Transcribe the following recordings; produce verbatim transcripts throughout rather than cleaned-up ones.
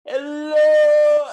Hello,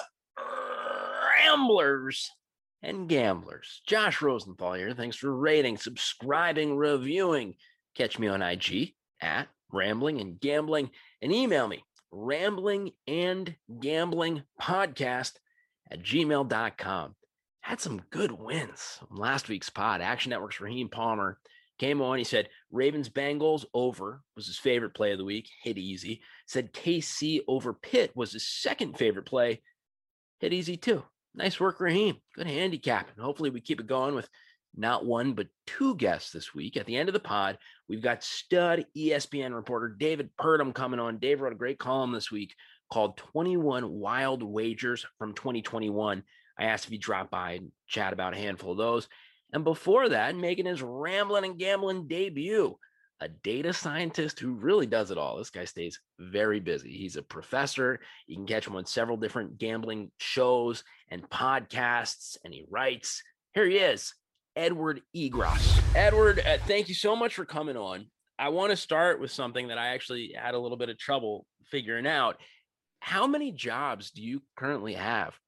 ramblers and gamblers. Josh Rosenthal here. Thanks for rating, subscribing, reviewing. Catch me on I G at Rambling and Gambling and email me rambling and gambling podcast at gmail dot com. Had some good wins from last week's pod. Action Network's Raheem Palmer came on. He said Ravens Bengals over was his favorite play of the week. Hit easy. Said K C over Pitt was his second favorite play. Hit easy too. Nice work, Raheem. Good handicap. And hopefully we keep it going with not one, but two guests this week. At the end of the pod, we've got stud E S P N reporter David Purdom coming on. Dave wrote a great column this week called twenty-one Wild Wagers from twenty twenty-one. I asked if he'd drop by and chat about a handful of those. And before that, making his Rambling and Gambling debut, a data scientist who really does it all. This guy stays very busy. He's a professor. You can catch him on several different gambling shows and podcasts, and he writes. Here he is, Edward Egros. Edward, uh, thank you so much for coming on. I want to start with something that I actually had a little bit of trouble figuring out. How many jobs do you currently have?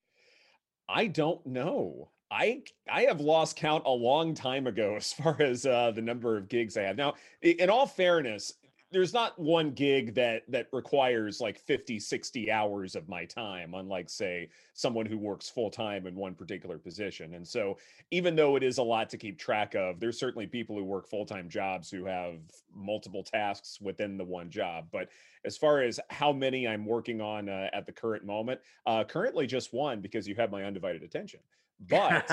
I don't know. I I have lost count a long time ago as far as uh, the number of gigs I have. Now, in all fairness, there's not one gig that that requires like fifty, sixty hours of my time, unlike, say, someone who works full time in one particular position. And so even though it is a lot to keep track of, there's certainly people who work full-time jobs who have multiple tasks within the one job. But as far as how many I'm working on uh, at the current moment, uh, currently just one, because you have my undivided attention. But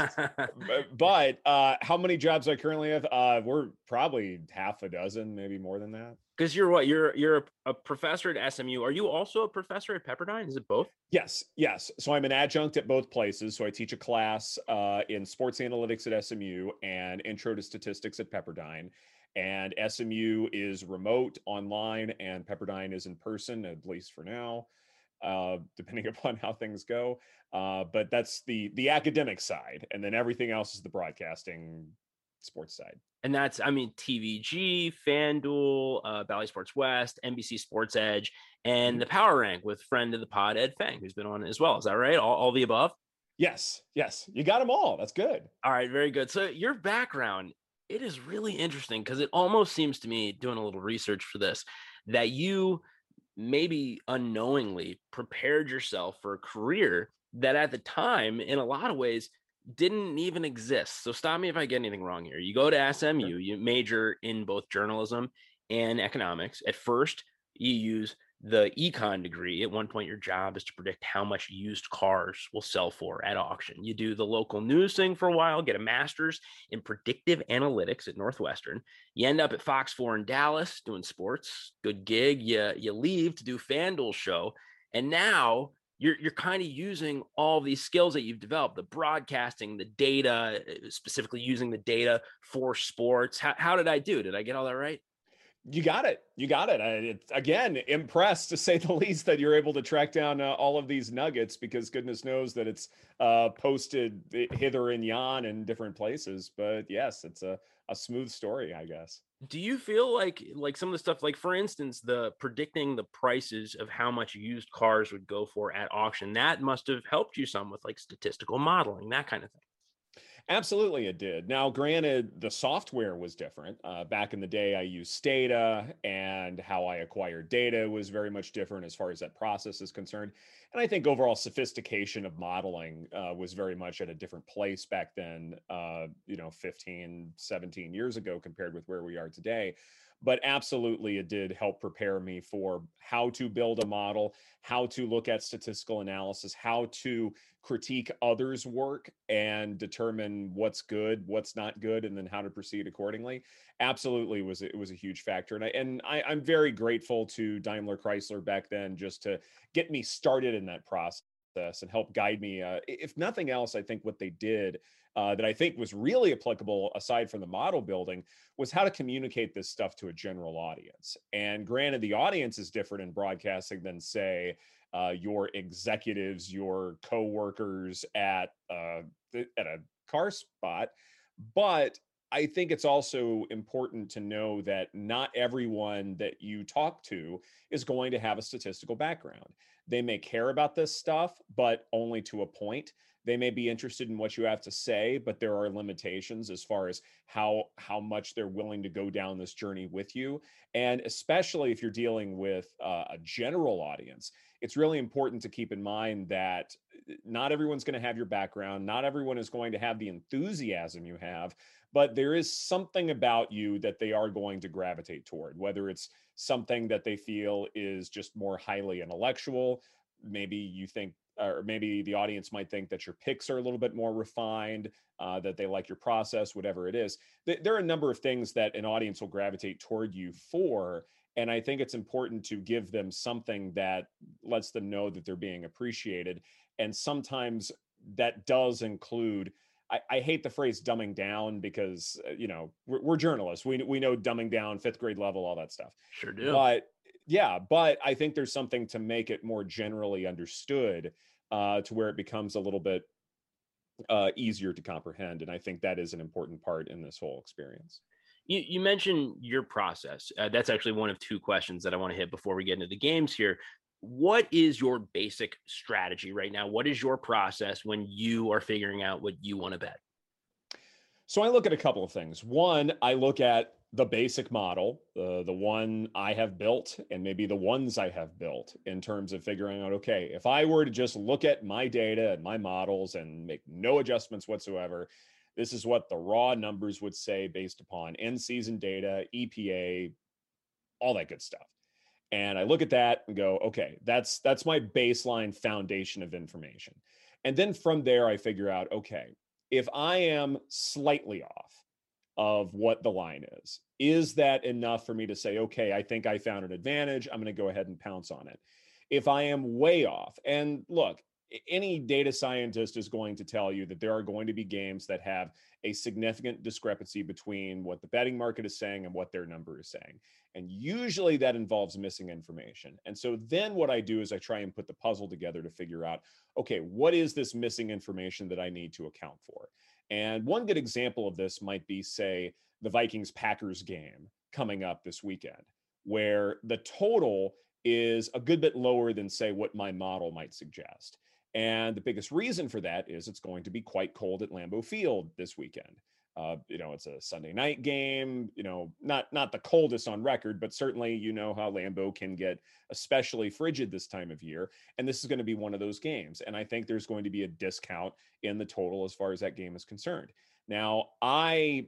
but uh, how many jobs I currently have? Uh, we're probably half a dozen, maybe more than that. Because you're what? You're you're a, a professor at S M U. Are you also a professor at Pepperdine? Is it both? Yes, yes. So I'm an adjunct at both places. So I teach a class uh, in sports analytics at S M U and intro to statistics at Pepperdine. And S M U is remote, online, and Pepperdine is in person, at least for now, uh, depending upon how things go. Uh, but that's the the academic side, and then everything else is the broadcasting sports side. And that's, I mean, T V G, FanDuel, uh, Bally Sports West, N B C Sports Edge, and mm-hmm. the Power Rank with friend of the pod, Ed Feng, who's been on as well. Is that right? All, all the above? Yes, yes. You got them all. That's good. All right, very good. So your background, it is really interesting because it almost seems to me, doing a little research for this, that you maybe unknowingly prepared yourself for a career that at the time, in a lot of ways, didn't even exist. So stop me if I get anything wrong here. You go to S M U, you major in both journalism and economics. At first, you use the econ degree. At one point, your job is to predict how much used cars will sell for at auction. You do the local news thing for a while, get a master's in predictive analytics at Northwestern. You end up at Fox four in Dallas doing sports. Good gig. You, you leave to do FanDuel show. And now You're you're kind of using all these skills that you've developed, the broadcasting, the data, specifically using the data for sports. How, how did I do? Did I get all that right? You got it. You got it. I, it. Again, impressed to say the least that you're able to track down uh, all of these nuggets, because goodness knows that it's uh, posted hither and yon in different places. But yes, it's a, a smooth story, I guess. Do you feel like like some of the stuff, like for instance, the predicting the prices of how much used cars would go for at auction, that must have helped you some with like statistical modeling, that kind of thing? Absolutely, it did. Now, granted, the software was different. Uh, back in the day, I used Stata, and how I acquired data was very much different as far as that process is concerned. And I think overall sophistication of modeling uh, was very much at a different place back then, uh, you know, fifteen, seventeen years ago compared with where we are today. But absolutely, it did help prepare me for how to build a model, how to look at statistical analysis, how to critique others' work and determine what's good, what's not good, and then how to proceed accordingly. Absolutely, was it was a huge factor, and I and I, I'm very grateful to Daimler Chrysler back then just to get me started in that process and help guide me. Uh, if nothing else, I think what they did uh, that I think was really applicable, aside from the model building, was how to communicate this stuff to a general audience. And granted, the audience is different in broadcasting than, say, uh, your executives, your coworkers at uh, at a car spot, but I think it's also important to know that not everyone that you talk to is going to have a statistical background. They may care about this stuff, but only to a point. They may be interested in what you have to say, but there are limitations as far as how how much they're willing to go down this journey with you. And especially if you're dealing with uh, a general audience, it's really important to keep in mind that not everyone's going to have your background. Not everyone is going to have the enthusiasm you have, but there is something about you that they are going to gravitate toward, whether it's something that they feel is just more highly intellectual. Maybe you think, or maybe the audience might think that your picks are a little bit more refined, uh, that they like your process, whatever it is. There are a number of things that an audience will gravitate toward you for. And I think it's important to give them something that lets them know that they're being appreciated. And sometimes that does include, I, I hate the phrase dumbing down because, uh, you know, we're, we're journalists. We, we know dumbing down, fifth grade level, all that stuff. Sure do. But yeah, but I think there's something to make it more generally understood, uh, to where it becomes a little bit uh, easier to comprehend. And I think that is an important part in this whole experience. You, you mentioned your process. Uh, that's actually one of two questions that I want to hit before we get into the games here. What is your basic strategy right now? What is your process when you are figuring out what you want to bet? So I look at a couple of things. One, I look at the basic model, uh, the one I have built, and maybe the ones I have built in terms of figuring out, okay, if I were to just look at my data and my models and make no adjustments whatsoever, this is what the raw numbers would say based upon end season data, E P A, all that good stuff. And I look at that and go, okay, that's that's my baseline foundation of information. And then from there, I figure out, okay, if I am slightly off of what the line is, is that enough for me to say, okay, I think I found an advantage, I'm going to go ahead and pounce on it? If I am way off, and look, any data scientist is going to tell you that there are going to be games that have a significant discrepancy between what the betting market is saying and what their number is saying. And usually that involves missing information. And so then what I do is I try and put the puzzle together to figure out, okay, what is this missing information that I need to account for? And one good example of this might be, say, the Vikings-Packers game coming up this weekend, where the total is a good bit lower than, say, what my model might suggest. And the biggest reason for that is it's going to be quite cold at Lambeau Field this weekend. Uh, you know, it's a Sunday night game, you know, not not the coldest on record, but certainly you know how Lambeau can get especially frigid this time of year. And this is going to be one of those games. And I think there's going to be a discount in the total as far as that game is concerned. Now, I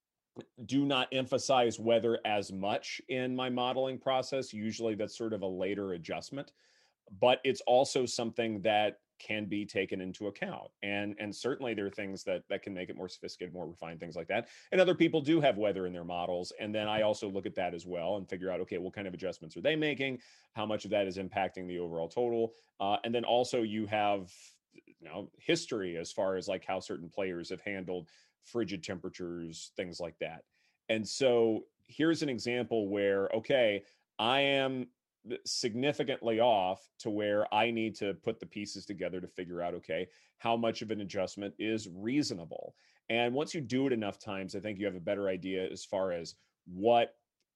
do not emphasize weather as much in my modeling process. Usually that's sort of a later adjustment, but it's also something that can be taken into account. And, and certainly there are things that, that can make it more sophisticated, more refined, things like that. And other people do have weather in their models. And then I also look at that as well and figure out, okay, what kind of adjustments are they making? How much of that is impacting the overall total? Uh, and then also you have, you know, history as far as like how certain players have handled frigid temperatures, things like that. And so here's an example where, okay, I am significantly off to where I need to put the pieces together to figure out, okay, how much of an adjustment is reasonable. And once you do it enough times, I think you have a better idea as far as what,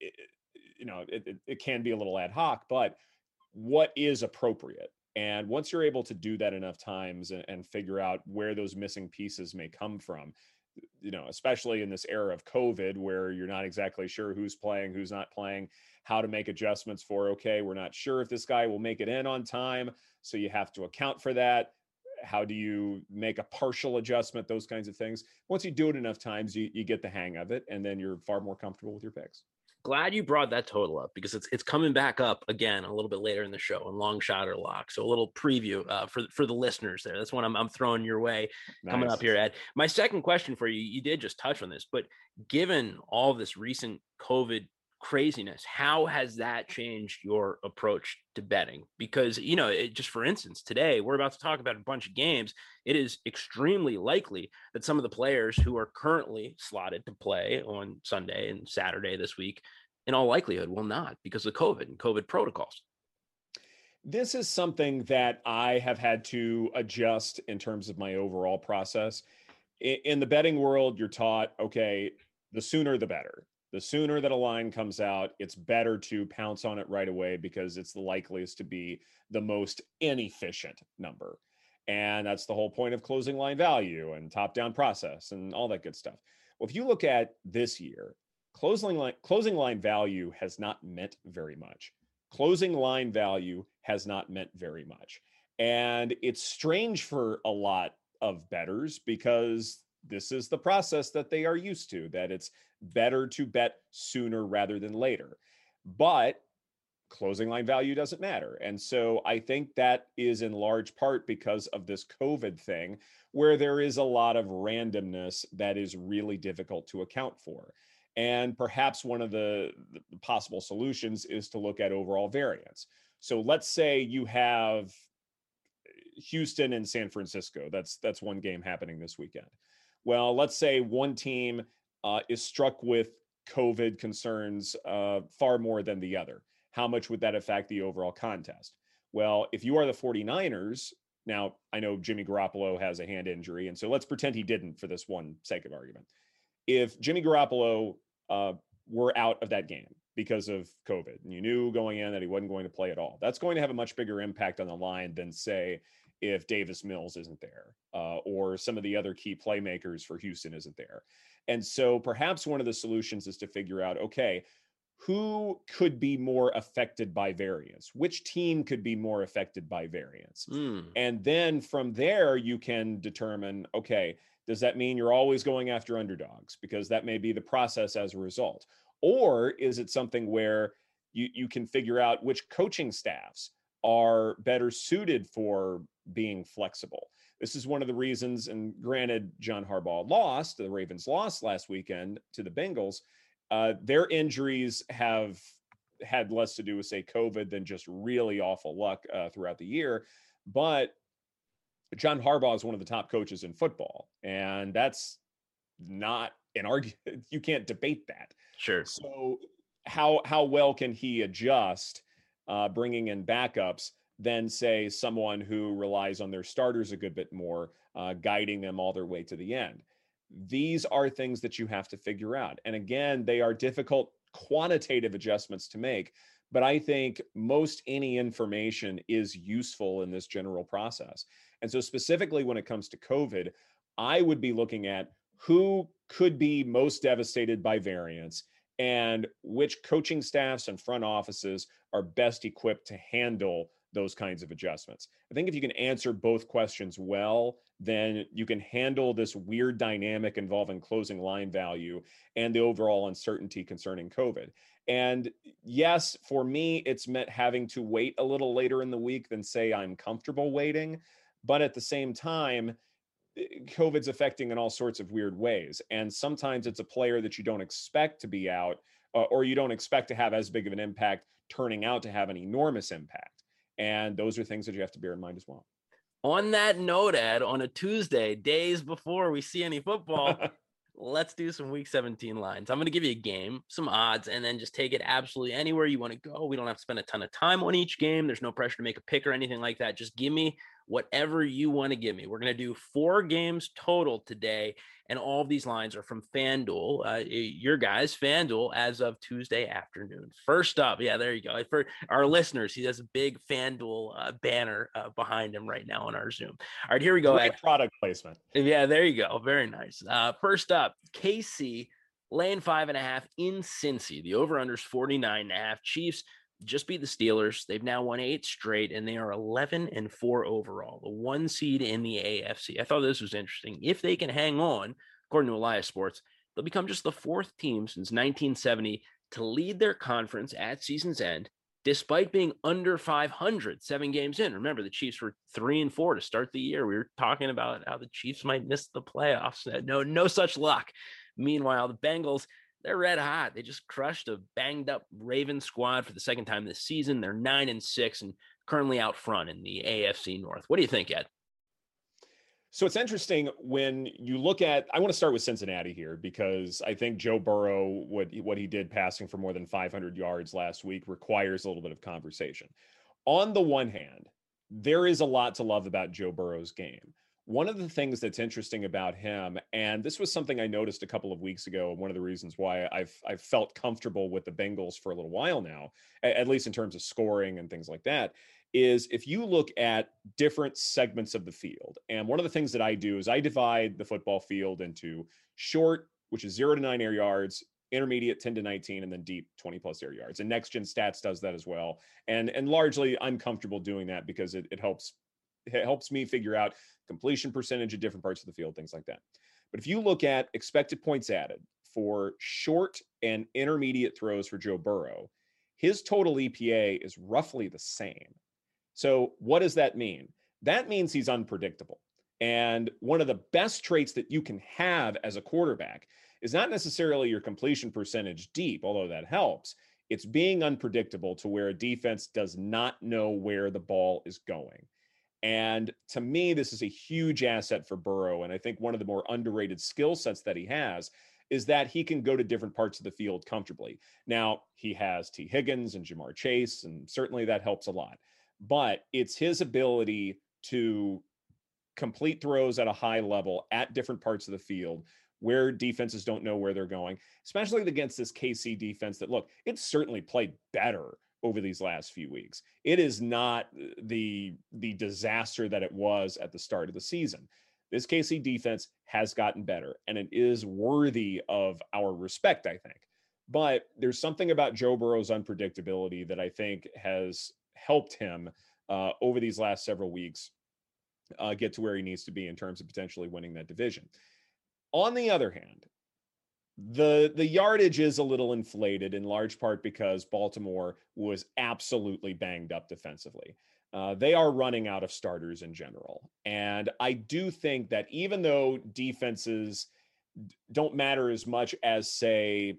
you know, it, it, it can be a little ad hoc, but what is appropriate. And once you're able to do that enough times and, and figure out where those missing pieces may come from, you know, especially in this era of COVID where you're not exactly sure who's playing, who's not playing, how to make adjustments for, okay, we're not sure if this guy will make it in on time, so you have to account for that. How do you make a partial adjustment, those kinds of things? Once you do it enough times, you, you get the hang of it, and then you're far more comfortable with your picks. Glad you brought that total up because it's it's coming back up again a little bit later in the show on long shot or lock. So a little preview uh, for for the listeners there. That's one I'm I'm throwing your way Nice. Coming up here, Ed. My second question for you, you did just touch on this, but given all this recent COVID craziness, how has that changed your approach to betting? Because, you know, it, just for instance, today we're about to talk about a bunch of games. It is extremely likely that some of the players who are currently slotted to play on Sunday and Saturday this week, in all likelihood, will not because of COVID and COVID protocols. This is something that I have had to adjust in terms of my overall process. In the betting world, you're taught, okay, the sooner the better. The sooner that a line comes out, it's better to pounce on it right away because it's the likeliest to be the most inefficient number. And that's the whole point of closing line value and top-down process and all that good stuff. Well, if you look at this year, closing line, closing line value has not meant very much. Closing line value has not meant very much. And it's strange for a lot of bettors because this is the process that they are used to, that it's better to bet sooner rather than later. But closing line value doesn't matter. And so I think that is in large part because of this COVID thing, where there is a lot of randomness that is really difficult to account for. And perhaps one of the, the possible solutions is to look at overall variance. So let's say you have Houston and San Francisco. That's that's one game happening this weekend. Well, let's say one team uh, is struck with COVID concerns uh, far more than the other. How much would that affect the overall contest? Well, if you are the 49ers, now I know Jimmy Garoppolo has a hand injury, and so let's pretend he didn't for this one sake of argument. If Jimmy Garoppolo uh, were out of that game because of COVID, and you knew going in that he wasn't going to play at all, that's going to have a much bigger impact on the line than, say, if Davis Mills isn't there, uh, or some of the other key playmakers for Houston isn't there. And so perhaps one of the solutions is to figure out, okay, who could be more affected by variance? Which team could be more affected by variance? Mm. And then from there, you can determine, okay, does that mean you're always going after underdogs? Because that may be the process as a result. Or is it something where you, you can figure out which coaching staffs are better suited for being flexible? This is one of the reasons, and granted, John Harbaugh lost, the Ravens lost last weekend to the Bengals. Uh, their injuries have had less to do with, say, COVID than just really awful luck uh, throughout the year. But John Harbaugh is one of the top coaches in football, and that's not an argument. You can't debate that. Sure. So how how well can he adjust, uh, bringing in backups, than, say, someone who relies on their starters a good bit more, uh, guiding them all their way to the end? These are things that you have to figure out. And again, they are difficult quantitative adjustments to make, but I think most any information is useful in this general process. And so specifically when it comes to COVID, I would be looking at who could be most devastated by variance and which coaching staffs and front offices are best equipped to handle those kinds of adjustments. I think if you can answer both questions well, then you can handle this weird dynamic involving closing line value and the overall uncertainty concerning COVID. And yes, for me, it's meant having to wait a little later in the week than, say, I'm comfortable waiting. But at the same time, COVID's affecting in all sorts of weird ways. And sometimes it's a player that you don't expect to be out, uh, or you don't expect to have as big of an impact turning out to have an enormous impact. And those are things that you have to bear in mind as well. On that note, Ed, on a Tuesday, days before we see any football, let's do some week seventeen lines. I'm going to give you a game, some odds, and then just take it absolutely anywhere you want to go. We don't have to spend a ton of time on each game. There's no pressure to make a pick or anything like that. Just give me whatever you want to give me. We're going to do four games total today, and all of these lines are from FanDuel. Uh, your guys, FanDuel, as of Tuesday afternoon. First up, yeah, there you go. For our listeners, he has a big FanDuel uh, banner uh, behind him right now on our Zoom. All right, here we go. Great product placement. Yeah, there you go. Very nice. Uh, first up, K C laying five and a half in Cincy. The over-under is forty-nine and a half. Chiefs just beat the Steelers. They've now won eight straight, and they are eleven and four overall, the one seed in the A F C. I thought this was interesting. If they can hang on, according to Elias Sports, they'll become just the fourth team since nineteen seventy to lead their conference at season's end, despite being under five hundred seven games in. Remember, the Chiefs were three and four to start the year. We were talking about how the Chiefs might miss the playoffs. No, no such luck. Meanwhile, the Bengals, they're red hot. They just crushed a banged up Ravens squad for the second time this season. They're nine and six and currently out front in the A F C North. What do you think, Ed? So it's interesting when you look at, I want to start with Cincinnati here because I think Joe Burrow, what, what he did passing for more than five hundred yards last week requires a little bit of conversation. On the one hand, there is a lot to love about Joe Burrow's game. one of the things that's interesting about him, and this was something I noticed a couple of weeks ago, and one of the reasons why I've I've felt comfortable with the Bengals for a little while now, at least in terms of scoring and things like that, is if you look at different segments of the field. And one of the things that I do is I divide the football field into short, which is zero to nine air yards, intermediate ten to nineteen, and then deep twenty plus air yards. And Next Gen Stats does that as well. And and largely I'm comfortable doing that because it, it helps it helps me figure out completion percentage at different parts of the field, things like that. But if you look at expected points added for short and intermediate throws for Joe Burrow, his total E P A is roughly the same. So what does that mean? That means he's unpredictable. And one of the best traits that you can have as a quarterback is not necessarily your completion percentage deep, although that helps. It's being unpredictable to where a defense does not know where the ball is going. And to me, this is a huge asset for Burrow. And I think one of the more underrated skill sets that he has is that he can go to different parts of the field comfortably. Now, he has T. Higgins and Jamar Chase, and certainly that helps a lot. But it's his ability to complete throws at a high level at different parts of the field where defenses don't know where they're going, especially against this K C defense that, look, it's certainly played better over these last few weeks. It is not the, the disaster that it was at the start of the season. This K C defense has gotten better, and it is worthy of our respect, I think. But there's something about Joe Burrow's unpredictability that I think has helped him uh, over these last several weeks uh, get to where he needs to be in terms of potentially winning that division. On the other hand, the the yardage is a little inflated in large part because Baltimore was absolutely banged up defensively. Uh, they are running out of starters in general. And I do think that even though defenses don't matter as much as, say,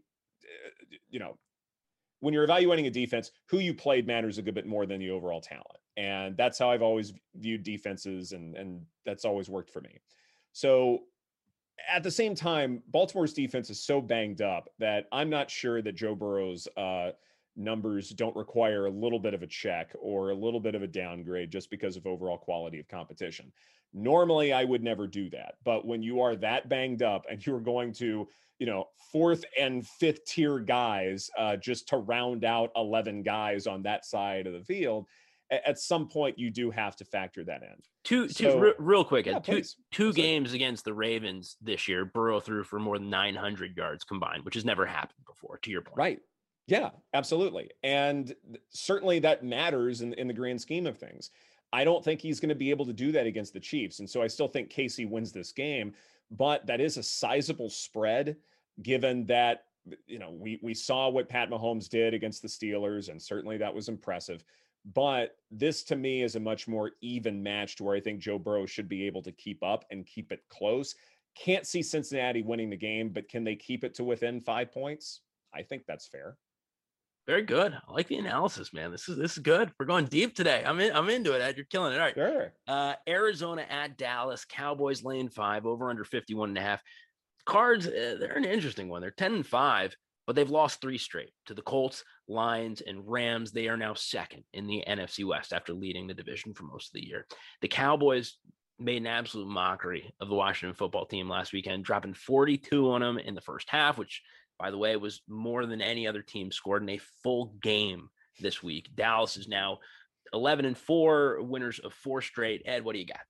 you know, when you're evaluating a defense, who you played matters a good bit more than the overall talent. And that's how I've always viewed defenses, and, and that's always worked for me. So at the same time, Baltimore's defense is so banged up that I'm not sure that Joe Burrow's uh, numbers don't require a little bit of a check or a little bit of a downgrade just because of overall quality of competition. Normally, I would never do that. But when you are that banged up and you're going to, you know, fourth and fifth tier guys uh, just to round out eleven guys on that side of the field, at some point you do have to factor that in. Two, so, two re- real quick, yeah, two, please. two Sorry. games against the Ravens this year, Burrow threw for more than nine hundred yards combined, which has never happened before, to your point. Right. Yeah, absolutely. And certainly that matters in, in the grand scheme of things. I don't think he's going to be able to do that against the Chiefs. And so I still think K C wins this game, but that is a sizable spread given that, you know, we, we saw what Pat Mahomes did against the Steelers, and certainly that was impressive. But this to me is a much more even match to where I think Joe Burrow should be able to keep up and keep it close. Can't see Cincinnati winning the game, but can they keep it to within five points? I think that's fair. Very good. I like the analysis, man. This is this is good. We're going deep today. I'm in. I'm into it, Ed. You're killing it. All right. Sure. Uh, Arizona at Dallas. Cowboys lane five, over under fifty-one and a half. Cards, uh, they're an interesting one. They're ten and five, but they've lost three straight to the Colts, Lions, and Rams. They are now second in the N F C West after leading the division for most of the year. The Cowboys made an absolute mockery of the Washington football team last weekend, dropping forty-two on them in the first half, which, by the way, was more than any other team scored in a full game this week. Dallas is now eleven and four, winners of four straight. Ed, what do you got?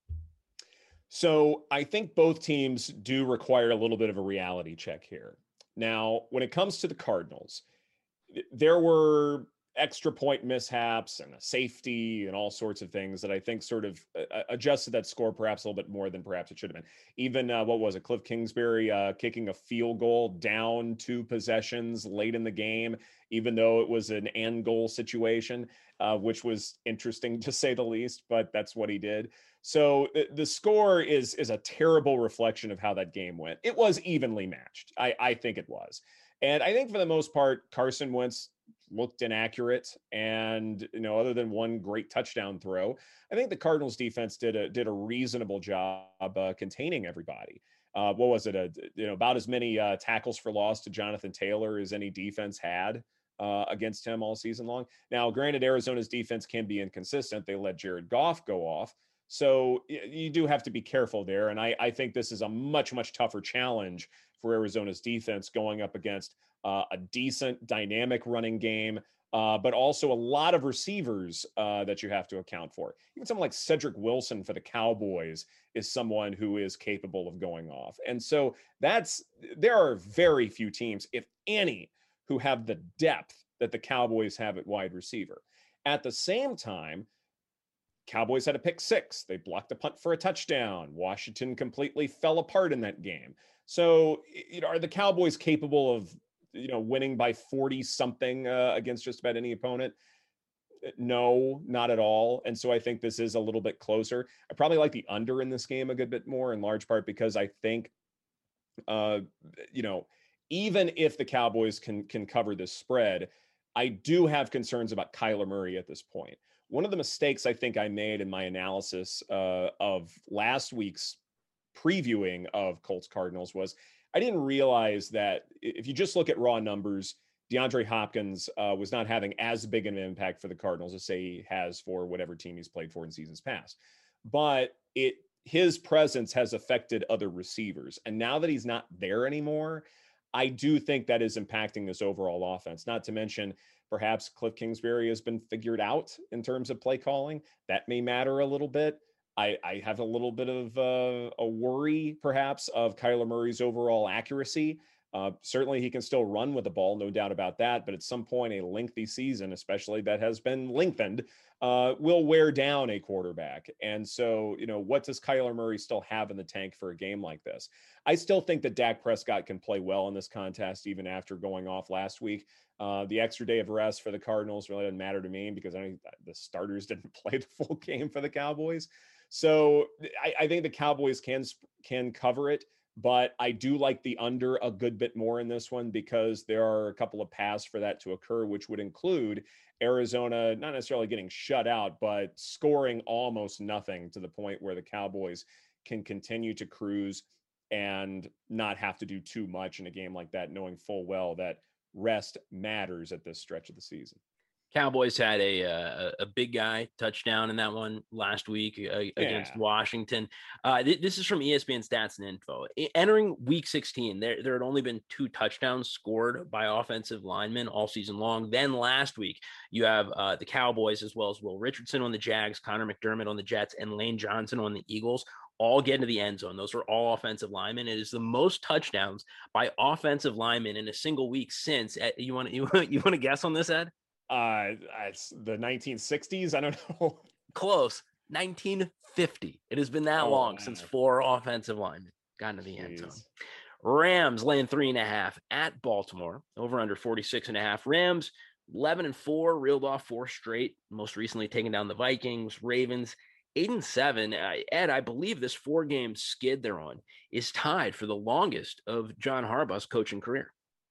So I think both teams do require a little bit of a reality check here. Now, when it comes to the Cardinals, there were extra point mishaps and a safety and all sorts of things that I think sort of adjusted that score perhaps a little bit more than perhaps it should have been. Even, uh, what was it, Cliff Kingsbury uh, kicking a field goal down two possessions late in the game, even though it was an end goal situation, uh, which was interesting to say the least, but that's what he did. So the score is is a terrible reflection of how that game went. It was evenly matched. I, I think it was. And I think for the most part, Carson Wentz looked inaccurate. And, you know, other than one great touchdown throw, I think the Cardinals defense did a did a reasonable job uh, containing everybody. Uh, what was it? A, you know, about as many uh, tackles for loss to Jonathan Taylor as any defense had uh, against him all season long. Now, granted, Arizona's defense can be inconsistent. They let Jared Goff go off. So you do have to be careful there. And I, I think this is a much, much tougher challenge for Arizona's defense going up against uh, a decent, dynamic running game, uh, but also a lot of receivers uh, that you have to account for. Even someone like Cedric Wilson for the Cowboys is someone who is capable of going off. And so that's, there are very few teams, if any, who have the depth that the Cowboys have at wide receiver. At the same time, Cowboys had a pick six. They blocked a punt for a touchdown. Washington completely fell apart in that game. So, you know, are the Cowboys capable of, you know, winning by forty something uh, against just about any opponent? No, not at all. And so I think this is a little bit closer. I probably like the under in this game a good bit more, in large part because I think, uh, you know, even if the Cowboys can can cover this spread, I do have concerns about Kyler Murray at this point. One of the mistakes I think I made in my analysis uh, of last week's previewing of Colts Cardinals was I didn't realize that if you just look at raw numbers, DeAndre Hopkins uh, was not having as big an impact for the Cardinals as say he has for whatever team he's played for in seasons past. But it his presence has affected other receivers. And now that he's not there anymore, I do think that is impacting this overall offense. Not to mention, perhaps Cliff Kingsbury has been figured out in terms of play calling. That may matter a little bit. I, I have a little bit of uh, a worry, perhaps, of Kyler Murray's overall accuracy. Uh, certainly, he can still run with the ball, no doubt about that. But at some point, a lengthy season, especially that has been lengthened, uh, will wear down a quarterback. And so, you know, what does Kyler Murray still have in the tank for a game like this? I still think that Dak Prescott can play well in this contest, even after going off last week. Uh, the extra day of rest for the Cardinals really doesn't matter to me because I think the starters didn't play the full game for the Cowboys. So I, I think the Cowboys can can cover it, but I do like the under a good bit more in this one because there are a couple of paths for that to occur, which would include Arizona not necessarily getting shut out, but scoring almost nothing to the point where the Cowboys can continue to cruise and not have to do too much in a game like that, knowing full well that rest matters at this stretch of the season. Cowboys had a a, a big guy touchdown in that one last week uh, against Yeah. Washington. Uh, th- this is from E S P N Stats and Info. I- entering Week sixteen, there there had only been two touchdowns scored by offensive linemen all season long. Then last week, you have uh, the Cowboys as well as Will Richardson on the Jags, Connor McDermott on the Jets, and Lane Johnson on the Eagles. All get into the end zone. Those are all offensive linemen. It is the most touchdowns by offensive linemen in a single week since. Uh, you want you you want to guess on this, Ed? Uh, it's the nineteen sixties. I don't know. Close. nineteen fifty. It has been that Oh, long wow. since four offensive linemen got into the end zone. Jeez. Rams laying three and a half at Baltimore. Over under forty-six and a half. Rams eleven and four, reeled off four straight. Most recently taking down the Vikings. Ravens eight and seven. Uh, Ed, I believe this four game skid they're on is tied for the longest of John Harbaugh's coaching career.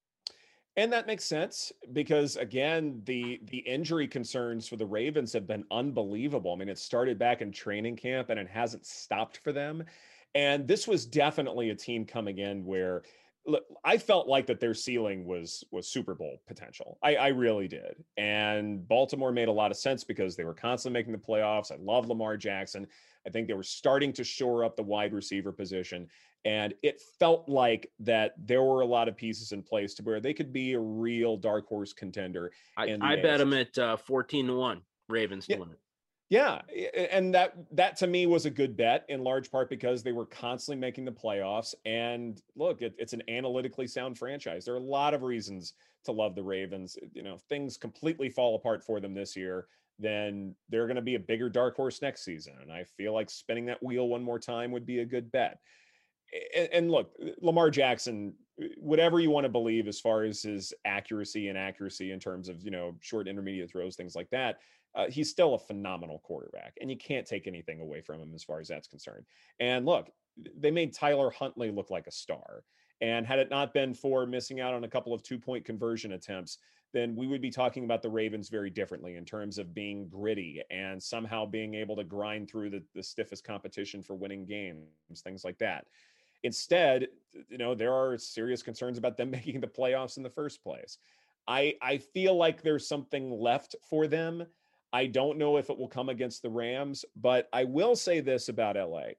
And that makes sense because, again, the the injury concerns for the Ravens have been unbelievable. I mean, it started back in training camp and it hasn't stopped for them. And this was definitely a team coming in where look, I felt like that their ceiling was was Super Bowl potential. I, I really did. And Baltimore made a lot of sense because they were constantly making the playoffs. I love Lamar Jackson. I think they were starting to shore up the wide receiver position. And it felt like that there were a lot of pieces in place to where they could be a real dark horse contender. I, I bet them at uh, fourteen to one Ravens to yeah. win it. Yeah, and that that to me was a good bet in large part because they were constantly making the playoffs. And look, it, it's an analytically sound franchise. There are a lot of reasons to love the Ravens. You know, if things completely fall apart for them this year, then they're going to be a bigger dark horse next season. And I feel like spinning that wheel one more time would be a good bet. And, and look, Lamar Jackson, whatever you want to believe as far as his accuracy and accuracy in terms of, you know, short intermediate throws, things like that, uh, he's still a phenomenal quarterback and you can't take anything away from him as far as that's concerned. And look, they made Tyler Huntley look like a star. And had it not been for missing out on a couple of two-point conversion attempts, then we would be talking about the Ravens very differently in terms of being gritty and somehow being able to grind through the, the stiffest competition for winning games, things like that. Instead, you know, there are serious concerns about them making the playoffs in the first place. I, I feel like there's something left for them. I don't know if it will come against the Rams, but I will say this about L A.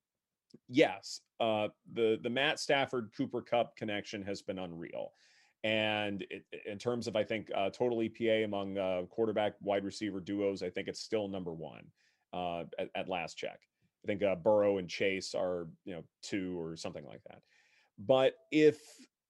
Yes, uh, the the Matt Stafford Cooper Kupp connection has been unreal, and it, in terms of I think uh, total E P A among uh, quarterback wide receiver duos, I think it's still number one uh, at, at last check. I think uh, Burrow and Chase are you know two or something like that. But if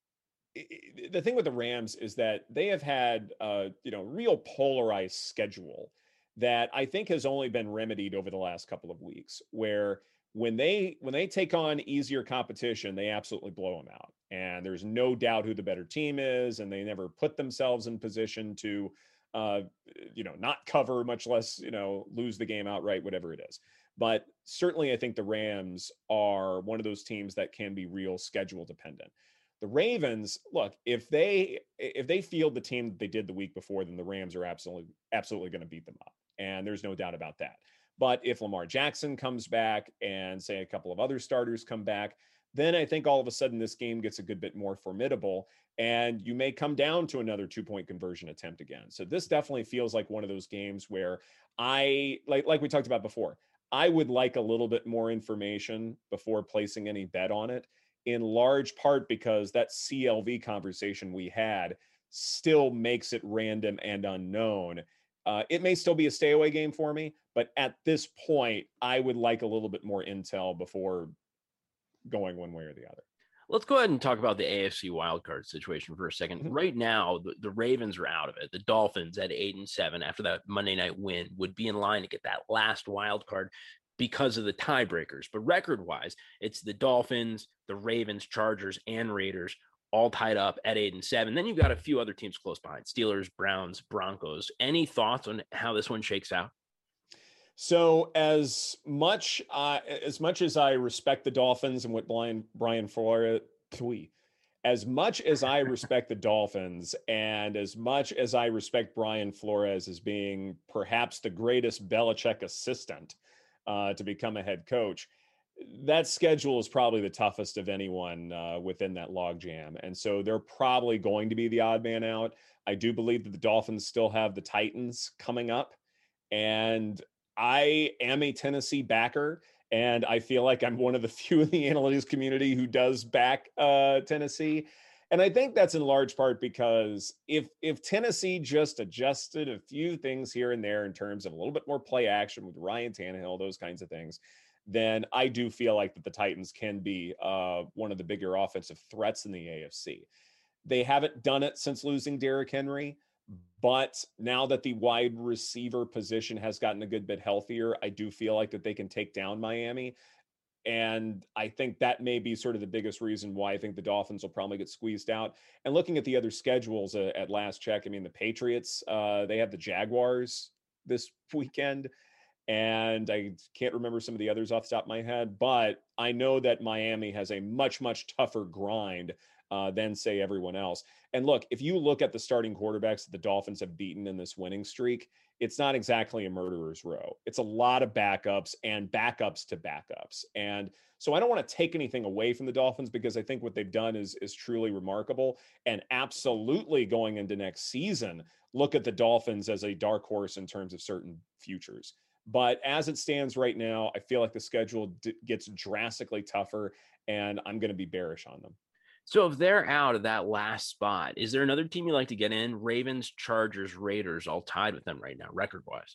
the thing with the Rams is that they have had uh, you know real polarized schedule that I think has only been remedied over the last couple of weeks, where when they when they take on easier competition, they absolutely blow them out, and there's no doubt who the better team is, and they never put themselves in position to uh, you know not cover, much less you know lose the game outright, whatever it is. But certainly, I think the Rams are one of those teams that can be real schedule dependent. The Ravens, look, if they if they field the team that they did the week before, then the Rams are absolutely absolutely going to beat them up. And there's no doubt about that. But if Lamar Jackson comes back and say a couple of other starters come back, then I think all of a sudden this game gets a good bit more formidable, and you may come down to another two-point conversion attempt again. So this definitely feels like one of those games where I like like we talked about before. I would like a little bit more information before placing any bet on it, in large part because that C L V conversation we had still makes it random and unknown. Uh, it may still be a stay away game for me, but at this point, I would like a little bit more intel before going one way or the other. Let's go ahead and talk about the A F C wildcard situation for a second. Mm-hmm. Right now, the, the Ravens are out of it. The Dolphins at eight and seven after that Monday night win would be in line to get that last wild card because of the tiebreakers. But record-wise, it's the Dolphins, the Ravens, Chargers, and Raiders all tied up at eight and seven. Then you've got a few other teams close behind: Steelers, Browns, Broncos. Any thoughts on how this one shakes out? So as much uh, as much as I respect the Dolphins and what Brian Brian Flores, as much as I respect the Dolphins, and as much as I respect Brian Flores as being perhaps the greatest Belichick assistant uh, to become a head coach, that schedule is probably the toughest of anyone uh, within that logjam. And so they're probably going to be the odd man out. I do believe that the Dolphins still have the Titans coming up. And I am a Tennessee backer, and I feel like I'm one of the few in the analytics community who does back uh, Tennessee. And I think that's in large part because if if Tennessee just adjusted a few things here and there in terms of a little bit more play action with Ryan Tannehill, those kinds of things, then I do feel like that the Titans can be uh, one of the bigger offensive threats in the A F C. They haven't done it since losing Derrick Henry, but now that the wide receiver position has gotten a good bit healthier, I do feel like that they can take down Miami. And I think that may be sort of the biggest reason why I think the Dolphins will probably get squeezed out. And looking at the other schedules uh, at last check, I mean, the Patriots, uh, they have the Jaguars this weekend. And I can't remember some of the others off the top of my head, but I know that Miami has a much, much tougher grind uh, than, say, everyone else. And look, if you look at the starting quarterbacks that the Dolphins have beaten in this winning streak, it's not exactly a murderer's row. It's a lot of backups and backups to backups. And so I don't want to take anything away from the Dolphins because I think what they've done is, is truly remarkable. And absolutely going into next season, look at the Dolphins as a dark horse in terms of certain futures. But as it stands right now, I feel like the schedule d- gets drastically tougher, and I'm going to be bearish on them. So if they're out of that last spot, is there another team you like to get in? Ravens, Chargers, Raiders, all tied with them right now, record-wise.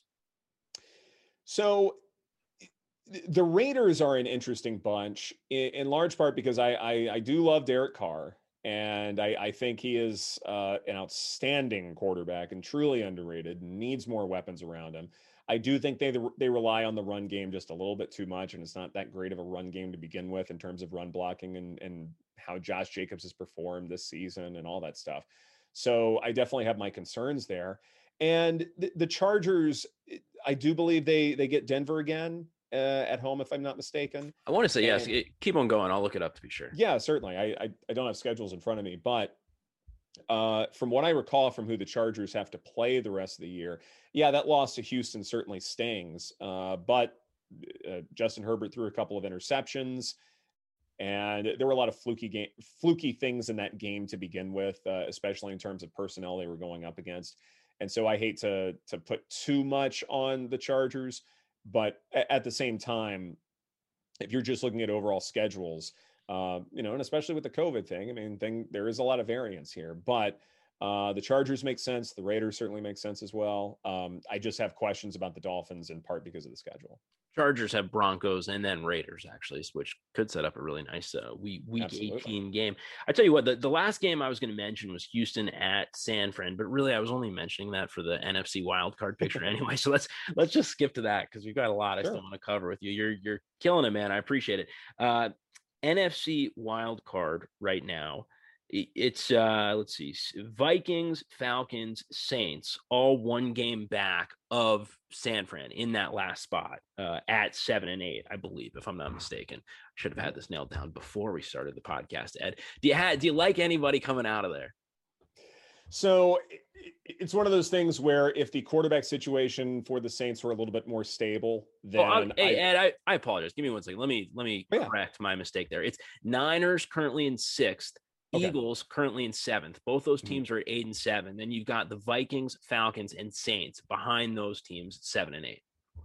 So the Raiders are an interesting bunch, in, in large part because I, I, I do love Derek Carr, and I, I think he is uh, an outstanding quarterback and truly underrated, needs more weapons around him. I do think they they rely on the run game just a little bit too much, and it's not that great of a run game to begin with in terms of run blocking and, and how Josh Jacobs has performed this season and all that stuff. So I definitely have my concerns there. And the, the Chargers, I do believe they they get Denver again uh, at home, if I'm not mistaken. I want to say and, yes. Keep on going. I'll look it up to be sure. Yeah, certainly. I I, I don't have schedules in front of me, but Uh, from what I recall from who the Chargers have to play the rest of the year, yeah, that loss to Houston certainly stings. Uh, but uh, Justin Herbert threw a couple of interceptions, and there were a lot of fluky game, fluky things in that game to begin with, uh, especially in terms of personnel they were going up against. And so I hate to to put too much on the Chargers, but at the same time, if you're just looking at overall schedules, uh, you know, and especially with the COVID thing, I mean, thing there is a lot of variance here, but uh, the Chargers make sense. The Raiders certainly make sense as well. Um, I just have questions about the Dolphins in part because of the schedule. Chargers have Broncos and then Raiders, actually, which could set up a really nice uh, week, week eighteen game. I tell you what, the, the last game I was going to mention was Houston at San Fran, but really I was only mentioning that for the N F C wildcard picture anyway. So let's let's just skip to that because we've got a lot I sure. still want to cover with you. You're you're killing it, man. I appreciate it. Uh, N F C wildcard right now. It's uh let's see, Vikings, Falcons, Saints, all one game back of San Fran in that last spot uh, at seven and eight, I believe, if I'm not mistaken. I should have had this nailed down before we started the podcast. Ed, do you have, do you like anybody coming out of there? So it's one of those things where if the quarterback situation for the Saints were a little bit more stable, then oh, hey, I, Ed, I, I apologize. Give me one second. Let me let me yeah. correct my mistake there. It's Niners currently in sixth. Okay. Eagles currently in seventh. Both those teams mm-hmm. are at eight and seven. Then you've got the Vikings, Falcons, and Saints behind those teams, seven and eight.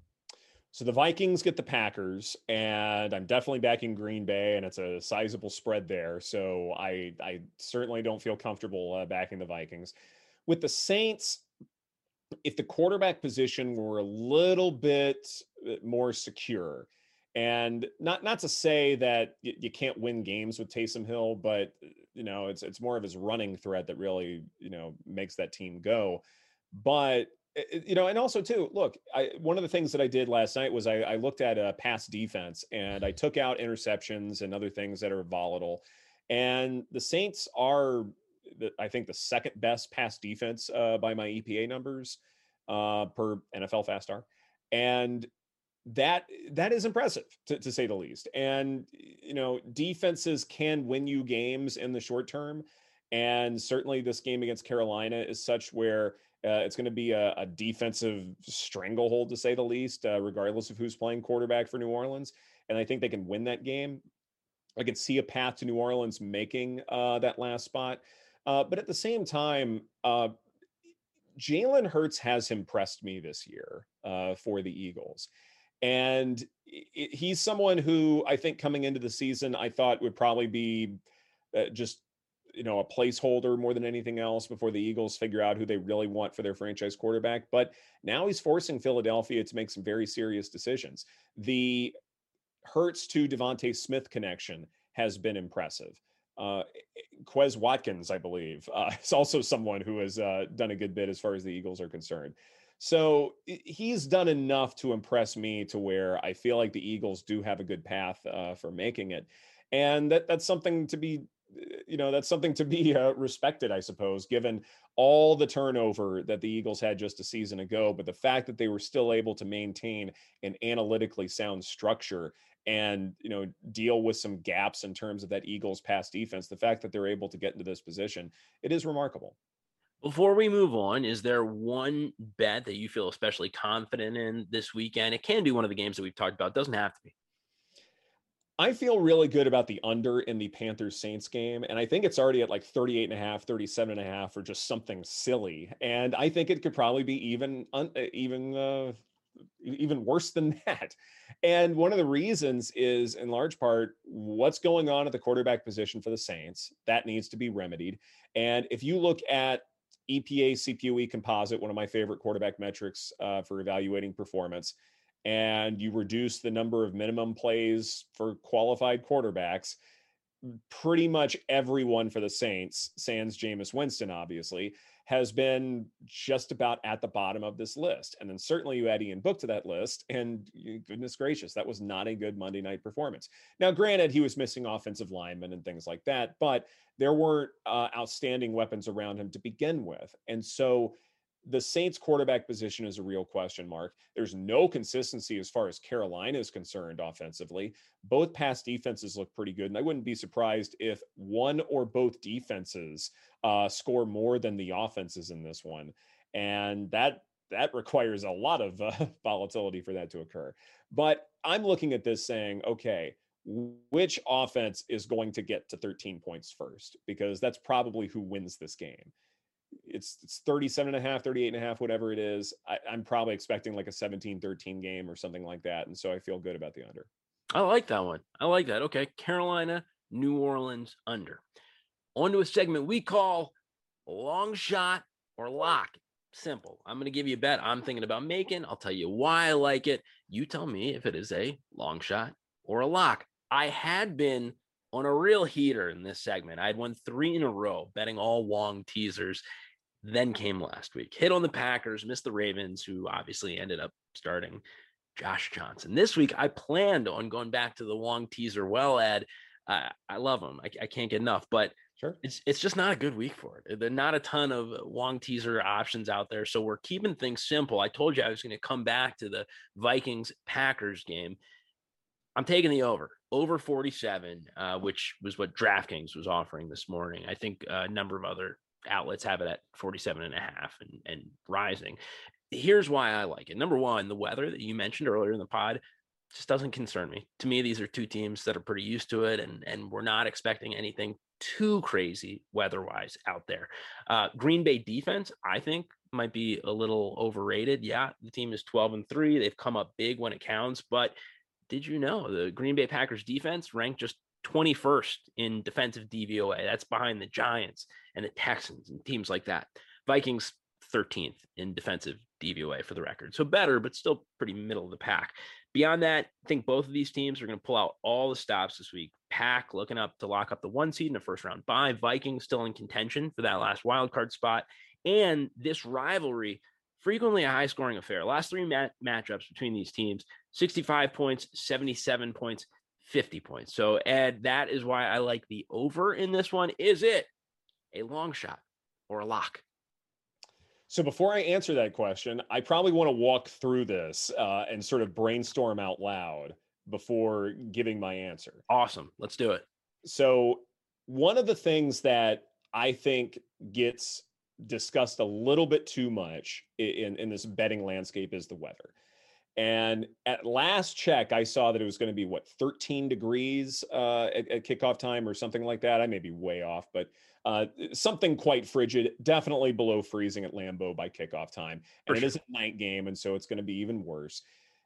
So the Vikings get the Packers, and I'm definitely backing Green Bay, and it's a sizable spread there. So I I certainly don't feel comfortable uh, backing the Vikings. With the Saints, if the quarterback position were a little bit more secure, and not not to say that you, you can't win games with Taysom Hill, but you know it's it's more of his running threat that really you know makes that team go. But you know, and also too, look, I one of the things that I did last night was I, I looked at a pass defense and I took out interceptions and other things that are volatile. And the Saints are, the, I think, the second best pass defense uh, by my E P A numbers uh, per N F L FastStar, and that that is impressive to, to say the least. And you know, defenses can win you games in the short term, and certainly this game against Carolina is such where uh, it's going to be a, a defensive stranglehold to say the least, uh, regardless of who's playing quarterback for New Orleans. And I think they can win that game. I could see a path to New Orleans making uh, that last spot, uh, but at the same time, uh, Jalen Hurts has impressed me this year uh, for the Eagles. And it, he's someone who I think coming into the season, I thought would probably be uh, just, you know, a placeholder more than anything else before the Eagles figure out who they really want for their franchise quarterback. But now he's forcing Philadelphia to make some very serious decisions. The Hurts to Devontae Smith connection has been impressive. Uh, Quez Watkins, I believe, uh, is also someone who has uh, done a good bit as far as the Eagles are concerned. So he's done enough to impress me to where I feel like the Eagles do have a good path uh, for making it. And that that's something to be, you know, that's something to be uh, respected, I suppose, given all the turnover that the Eagles had just a season ago. But the fact that they were still able to maintain an analytically sound structure and, you know, deal with some gaps in terms of that Eagles pass defense, the fact that they're able to get into this position, it is remarkable. Before we move on, is there one bet that you feel especially confident in this weekend? It can be one of the games that we've talked about. It doesn't have to be. I feel really good about the under in the Panthers Saints game. And I think it's already at like thirty-eight and a half, thirty-seven and a half, or just something silly. And I think it could probably be even, un, even, uh, even worse than that. And one of the reasons is in large part what's going on at the quarterback position for the Saints. That needs to be remedied. And if you look at E P A C P U E composite, one of my favorite quarterback metrics uh, for evaluating performance, and you reduce the number of minimum plays for qualified quarterbacks, pretty much everyone for the Saints, sans Jameis Winston, obviously, has been just about at the bottom of this list. And then certainly you add Ian Book to that list, and goodness gracious, that was not a good Monday night performance. Now, granted, he was missing offensive linemen and things like that, but there weren't uh, outstanding weapons around him to begin with. And so the Saints quarterback position is a real question mark. There's no consistency as far as Carolina is concerned offensively. Both pass defenses look pretty good, and I wouldn't be surprised if one or both defenses uh, score more than the offenses in this one. And that that requires a lot of uh, volatility for that to occur. But I'm looking at this saying, okay, which offense is going to get to thirteen points first? Because that's probably who wins this game. it's it's thirty-seven and a half, thirty-eight and a half, whatever it is. I, I'm probably expecting like a seventeen thirteen game or something like that. And so I feel good about the under. I like that one. I like that. Okay. Carolina, New Orleans under. On to a segment we call long shot or lock. Simple. I'm going to give you a bet I'm thinking about making. I'll tell you why I like it. You tell me if it is a long shot or a lock. I had been on a real heater in this segment. I had won three in a row, betting all Wong teasers. Then came last week. Hit on the Packers, missed the Ravens, who obviously ended up starting Josh Johnson. This week, I planned on going back to the Wong teaser well, Ed. Uh, I love him. I, I can't get enough, but sure, it's it's just not a good week for it. There are not a ton of Wong teaser options out there, so we're keeping things simple. I told you I was going to come back to the Vikings-Packers game. I'm taking the over, over forty-seven, uh, which was what DraftKings was offering this morning. I think a number of other outlets have it at forty-seven and a half and, and rising. Here's why I like it. Number one, the weather that you mentioned earlier in the pod just doesn't concern me. To me, these are two teams that are pretty used to it, and, and we're not expecting anything too crazy weather-wise out there. Uh, Green Bay defense, I think, might be a little overrated. Yeah, the team is twelve and three. They've come up big when it counts, but did you know the Green Bay Packers defense ranked just twenty-first in defensive D V O A? That's behind the Giants and the Texans and teams like that. Vikings thirteenth in defensive D V O A for the record. So better, but still pretty middle of the pack. Beyond that, I think both of these teams are going to pull out all the stops this week. Pack looking up to lock up the one seed in a first round bye. Vikings still in contention for that last wild card spot. And this rivalry, frequently a high scoring affair. Last three mat- matchups between these teams, sixty-five points, seventy-seven points, fifty points. So Ed, that is why I like the over in this one. Is it a long shot or a lock? So before I answer that question, I probably want to walk through this uh, and sort of brainstorm out loud before giving my answer. Awesome. Let's do it. So one of the things that I think gets discussed a little bit too much in, in this betting landscape is the weather. And at last check, I saw that it was going to be, what, thirteen degrees uh, at, at kickoff time or something like that. I may be way off, but uh, something quite frigid, definitely below freezing at Lambeau by kickoff time. And it is a night game, and so it's going to be even worse.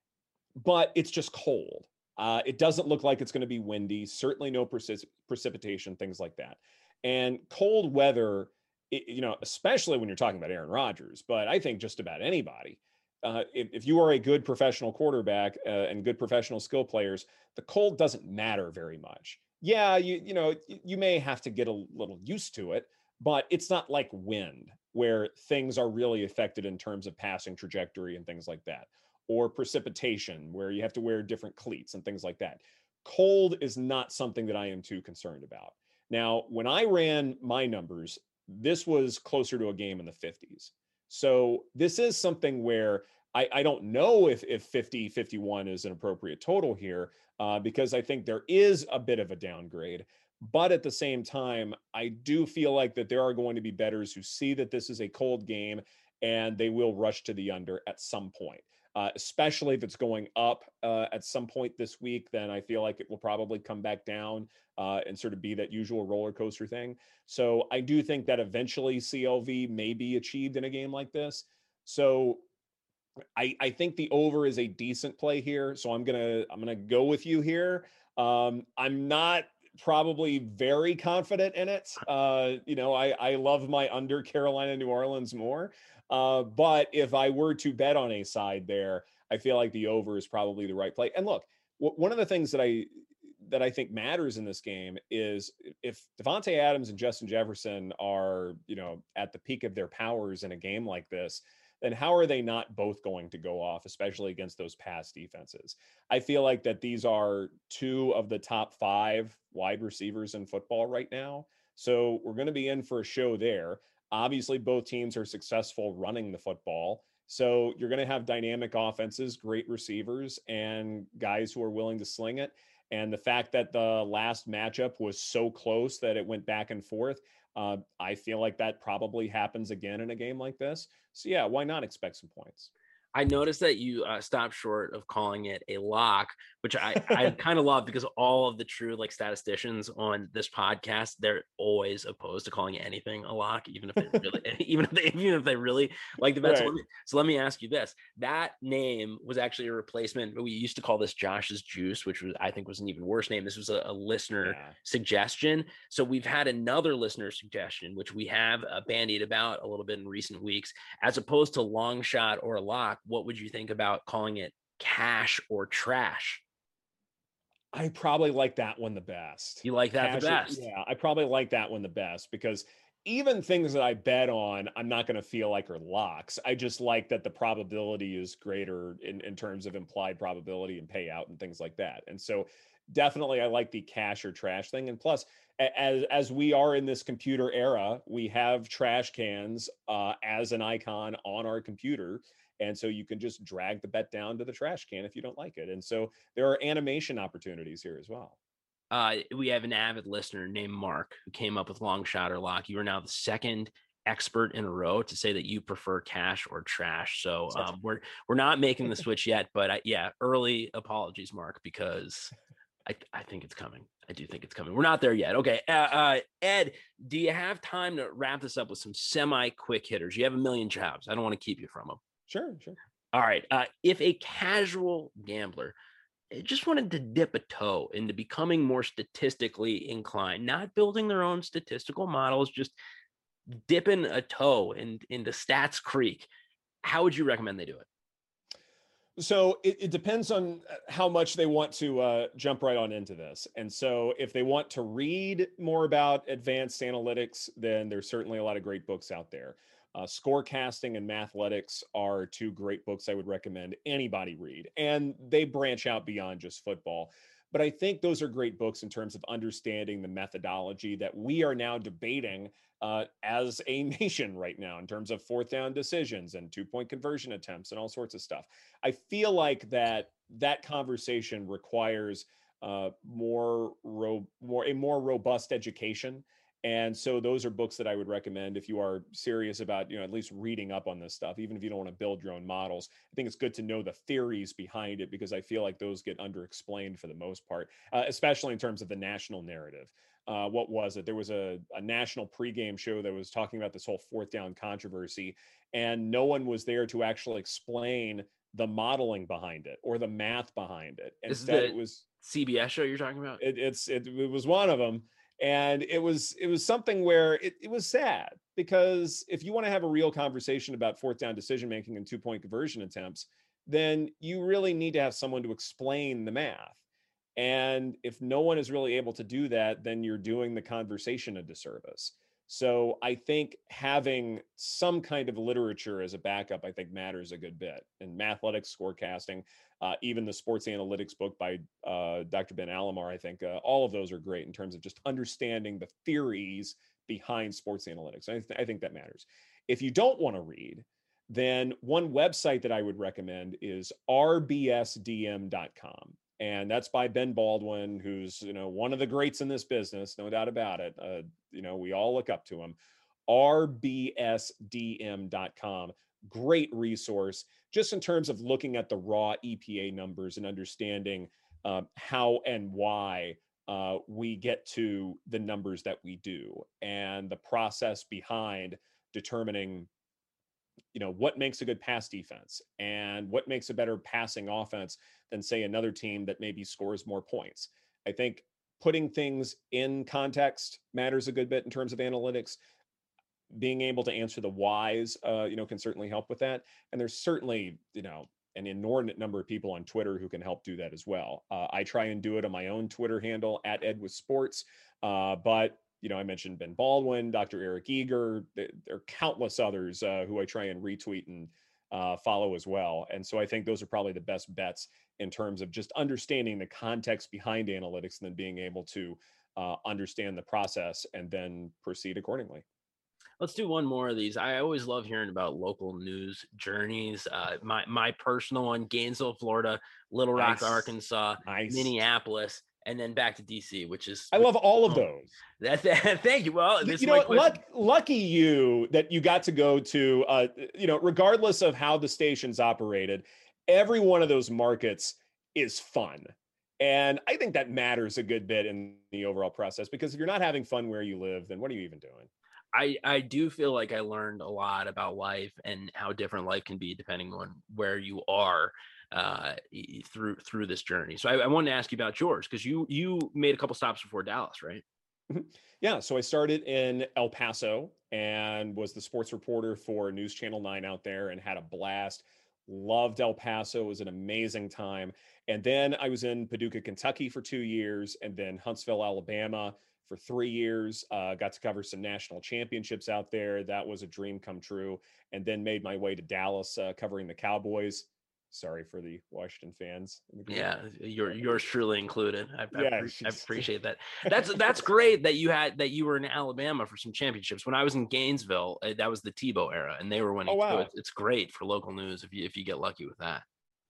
But it's just cold. Uh, it doesn't look like it's going to be windy, certainly no precip- precipitation, things like that. And cold weather, it, you know, especially when you're talking about Aaron Rodgers, but I think just about anybody, Uh, if, if you are a good professional quarterback uh, and good professional skill players, the cold doesn't matter very much. Yeah, you you know, you may have to get a little used to it, but it's not like wind where things are really affected in terms of passing trajectory and things like that, or precipitation where you have to wear different cleats and things like that. Cold is not something that I am too concerned about. Now, when I ran my numbers, this was closer to a game in the fifties. So this is something where I, I don't know if, if fifty, fifty-one is an appropriate total here uh, because I think there is a bit of a downgrade. But at the same time, I do feel like that there are going to be bettors who see that this is a cold game and they will rush to the under at some point, uh, especially if it's going up uh, at some point this week. Then I feel like it will probably come back down uh, and sort of be that usual roller coaster thing. So I do think that eventually C L V may be achieved in a game like this. So I, I think the over is a decent play here. So I'm gonna I'm gonna go with you here. Um, I'm not probably very confident in it. Uh, you know, I, I love my under Carolina, New Orleans more. Uh, but if I were to bet on a side there, I feel like the over is probably the right play. And look, w- one of the things that I that I think matters in this game is if Devontae Adams and Justin Jefferson are, you know, at the peak of their powers in a game like this, then how are they not both going to go off, especially against those pass defenses? I feel like that these are two of the top five wide receivers in football right now. So we're going to be in for a show there. Obviously, both teams are successful running the football. So you're going to have dynamic offenses, great receivers, and guys who are willing to sling it. And the fact that the last matchup was so close that it went back and forth, uh, I feel like that probably happens again in a game like this. So yeah, why not expect some points? I noticed that you uh, stopped short of calling it a lock, which I, I kind of love because all of the true like statisticians on this podcast, they're always opposed to calling anything a lock, even if they really, even if they, even if they really like the bet. So Right. let, me, so let me ask you this: that name was actually a replacement. We used to call this Josh's Juice, which was I think was an even worse name. This was a, a listener Yeah. suggestion. So we've had another listener suggestion, which we have uh, bandied about a little bit in recent weeks, as opposed to long shot or lock. What would you think about calling it cash or trash? I probably like that one the best. You like that Cash, the best? yeah, I probably like that one the best because even things that I bet on, I'm not going to feel like are locks. I just like that the probability is greater in, in terms of implied probability and payout and things like that. And so definitely I like the cash or trash thing. And plus, as as we are in this computer era, we have trash cans uh, as an icon on our computer. And so you can just drag the bet down to the trash can if you don't like it. And so there are animation opportunities here as well. Uh, we have an avid listener named Mark who came up with long shot or lock. You are now the second expert in a row to say that you prefer cash or trash. So um, we're we're not making the switch yet, but I, yeah, early apologies, Mark, because I I think it's coming. I do think it's coming. We're not there yet. Okay, uh, uh, Ed, do you have time to wrap this up with some semi quick hitters? You have a million jobs. I don't want to keep you from them. Sure, sure. All right. Uh, if a casual gambler just wanted to dip a toe into becoming more statistically inclined, not building their own statistical models, just dipping a toe in, into Stats Creek, how would you recommend they do it? So it, it depends on how much they want to uh, jump right on into this. And so if they want to read more about advanced analytics, then there's certainly a lot of great books out there. Uh, Scorecasting and Mathletics are two great books I would recommend anybody read. And they branch out beyond just football. But I think those are great books in terms of understanding the methodology that we are now debating uh, as a nation right now in terms of fourth down decisions and two-point conversion attempts and all sorts of stuff. I feel like that that conversation requires uh, more, ro- more a more robust education. And so those are books that I would recommend if you are serious about, you know, at least reading up on this stuff, even if you don't want to build your own models. I think it's good to know the theories behind it because I feel like those get underexplained for the most part, uh, especially in terms of the national narrative. Uh, what was it? There was a, a national pregame show that was talking about this whole fourth down controversy, and no one was there to actually explain the modeling behind it or the math behind it. Instead, it was C B S show you're talking about. It, it's it, it was one of them. And it was it was something where it, it was sad because if you want to have a real conversation about fourth down decision making and two point conversion attempts, then you really need to have someone to explain the math. And if no one is really able to do that, then you're doing the conversation a disservice. So I think having some kind of literature as a backup, I think matters a good bit. And Mathletics, Scorecasting, uh, even the sports analytics book by uh, Doctor Ben Alamar, I think uh, all of those are great in terms of just understanding the theories behind sports analytics. I, th- I think that matters. If you don't want to read, then one website that I would recommend is r b s d m dot com. And that's by Ben Baldwin, who's, you know, one of the greats in this business, no doubt about it. Uh, you know, we all look up to him. r b s d m dot com. Great resource just in terms of looking at the raw E P A numbers and understanding um, how and why uh, we get to the numbers that we do and the process behind determining, you know, what makes a good pass defense and what makes a better passing offense than, say, another team that maybe scores more points. I think putting things in context matters a good bit in terms of analytics. Being able to answer the whys, uh, you know, can certainly help with that. And there's certainly, you know, an inordinate number of people on Twitter who can help do that as well. Uh, I try and do it on my own Twitter handle at Ed with Sports, uh, but you know, I mentioned Ben Baldwin, Doctor Eric Eager. There are countless others uh, who I try and retweet and uh, follow as well. And so I think those are probably the best bets in terms of just understanding the context behind analytics and then being able to uh, understand the process and then proceed accordingly. Let's do one more of these. I always love hearing about local news journeys. Uh, my my personal one: Gainesville, Florida; Little Rock, Nice. Arkansas; Nice. Minneapolis; and then back to D C, which is I love all of those. That, that, thank you. Well, this you know, luck, lucky you that you got to go to, uh, you know, regardless of how the station's operated, every one of those markets is fun. And I think that matters a good bit in the overall process, because if you're not having fun where you live, then what are you even doing? I, I do feel like I learned a lot about life and how different life can be depending on where you are uh, through through this journey. So I, I wanted to ask you about yours, because you you made a couple stops before Dallas, right? Yeah, so I started in El Paso and was the sports reporter for News Channel nine out there and had a blast. Loved El Paso. It was an amazing time. And then I was in Paducah, Kentucky for two years, and then Huntsville, Alabama for three years. Uh, got to cover some national championships out there. That was a dream come true. And then made my way to Dallas, uh, covering the Cowboys. Sorry for the Washington fans. Yeah, you're yours truly included. I, yeah, I, I appreciate that. That's that's great that you had that you were in Alabama for some championships. When I was in Gainesville, that was the Tebow era, and they were winning. Oh, wow. So it's, it's great for local news if you if you get lucky with that.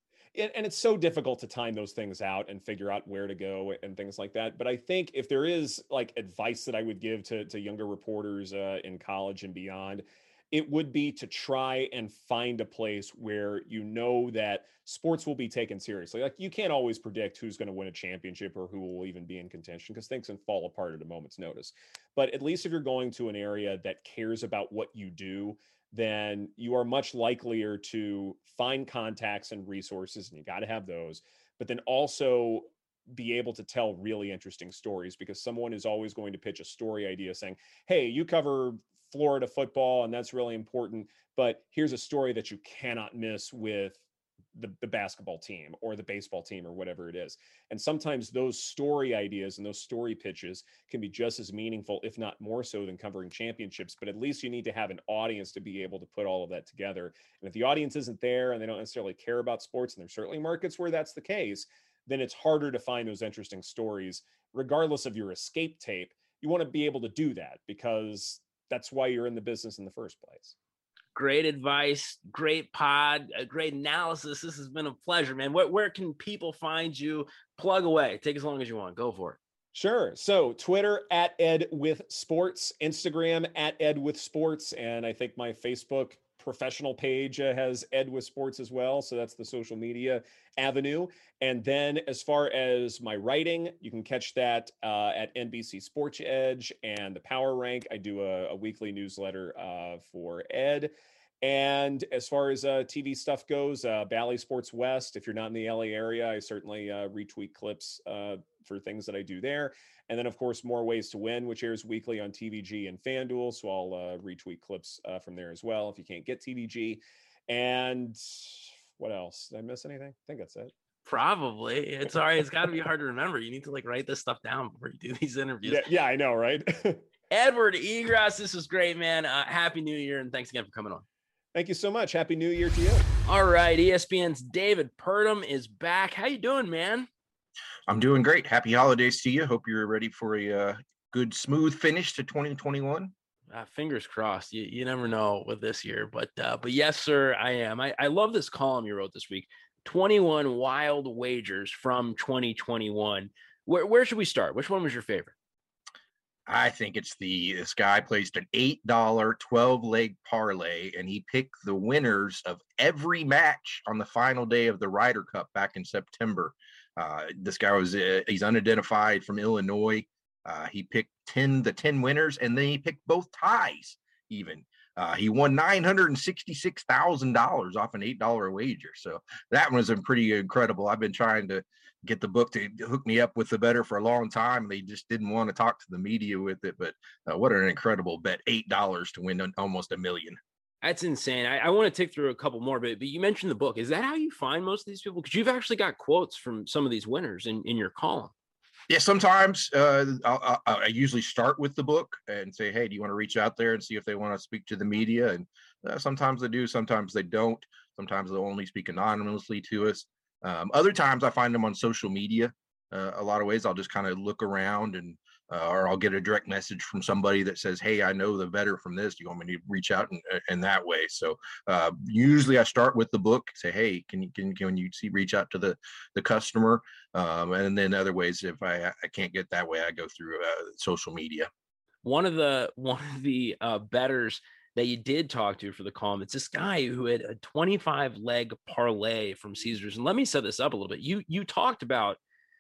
And it's so difficult to time those things out and figure out where to go and things like that. But I think if there is like advice that I would give to to younger reporters uh, in college and beyond, it would be to try and find a place where you know that sports will be taken seriously. Like, you can't always predict who's going to win a championship or who will even be in contention, because things can fall apart at a moment's notice. But at least if you're going to an area that cares about what you do, then you are much likelier to find contacts and resources, and you got to have those, but then also be able to tell really interesting stories, because someone is always going to pitch a story idea saying, hey, you cover Florida football and that's really important, but here's a story that you cannot miss with the, the basketball team or the baseball team or whatever it is. And sometimes those story ideas and those story pitches can be just as meaningful, if not more so, than covering championships. But at least you need to have an audience to be able to put all of that together. And if the audience isn't there and they don't necessarily care about sports, and there's certainly markets where that's the case, then it's harder to find those interesting stories. Regardless of your escape tape, you want to be able to do that, because that's why you're in the business in the first place. Great advice, great pod, a great analysis. This has been a pleasure, man. Where, where can people find you? Plug away. Take as long as you want. Go for it. Sure. So Twitter at Ed with Sports, Instagram at Ed with Sports, and I think my Facebook professional page uh, has Ed with Sports as well. So that's the social media avenue. And then as far as my writing, you can catch that uh, at N B C Sports Edge and the Power Rank. I do a, a weekly newsletter uh, for Ed. And as far as uh, T V stuff goes, uh, Bally Sports West, if you're not in the L A area, I certainly uh, retweet clips uh, for things that I do there. And then, of course, More Ways to Win, which airs weekly on T V G and FanDuel. So I'll uh, retweet clips uh, from there as well if you can't get T V G. And what else? Did I miss anything? I think that's it. Probably. It's all right. It's got to be hard to remember. You need to like write this stuff down before you do these interviews. Yeah, yeah, I know, right? Edward Egros, this was great, man. Uh, Happy New Year, and thanks again for coming on. Thank you so much. Happy New Year to you. All right. E S P N's David Purdum is back. How you doing, man? I'm doing great. Happy holidays to you. Hope you're ready for a uh, good, smooth finish to twenty twenty-one. Uh, fingers crossed. You, you never know with this year, but uh, but yes, sir, I am. I, I love this column you wrote this week. twenty-one wild wagers from twenty twenty-one. Where where should we start? Which one was your favorite? I think it's the this guy placed an eight dollar twelve leg parlay, and he picked the winners of every match on the final day of the Ryder Cup back in September. Uh, this guy was uh, he's unidentified from Illinois. Uh, he picked ten the ten winners, and then he picked both ties even. Uh, he won nine hundred sixty-six thousand dollars off an eight dollar wager. So that was a pretty incredible. I've been trying to get the book to hook me up with the better for a long time. They just didn't want to talk to the media with it. But uh, what an incredible bet. eight dollars to win almost a million. That's insane. I, I want to tick through a couple more, but, but you mentioned the book. Is that how you find most of these people? Because you've actually got quotes from some of these winners in, in your column. Yeah, sometimes uh, I, I usually start with the book and say, hey, do you want to reach out there and see if they want to speak to the media? And uh, sometimes they do, sometimes they don't. Sometimes they'll only speak anonymously to us. Um, other times I find them on social media. uh, a lot of ways. I'll just kind of look around and, uh, or I'll get a direct message from somebody that says, "Hey, I know the better from this. Do you want me to reach out in, in that way?" So uh, usually I start with the book, say, "Hey, can you can can you see reach out to the the customer?" Um, and then other ways, if I I can't get that way, I go through uh, social media. One of the one of the uh, bettors that you did talk to for the column, it's this guy who had a twenty-five leg parlay from Caesars. And let me set this up a little bit. You you talked about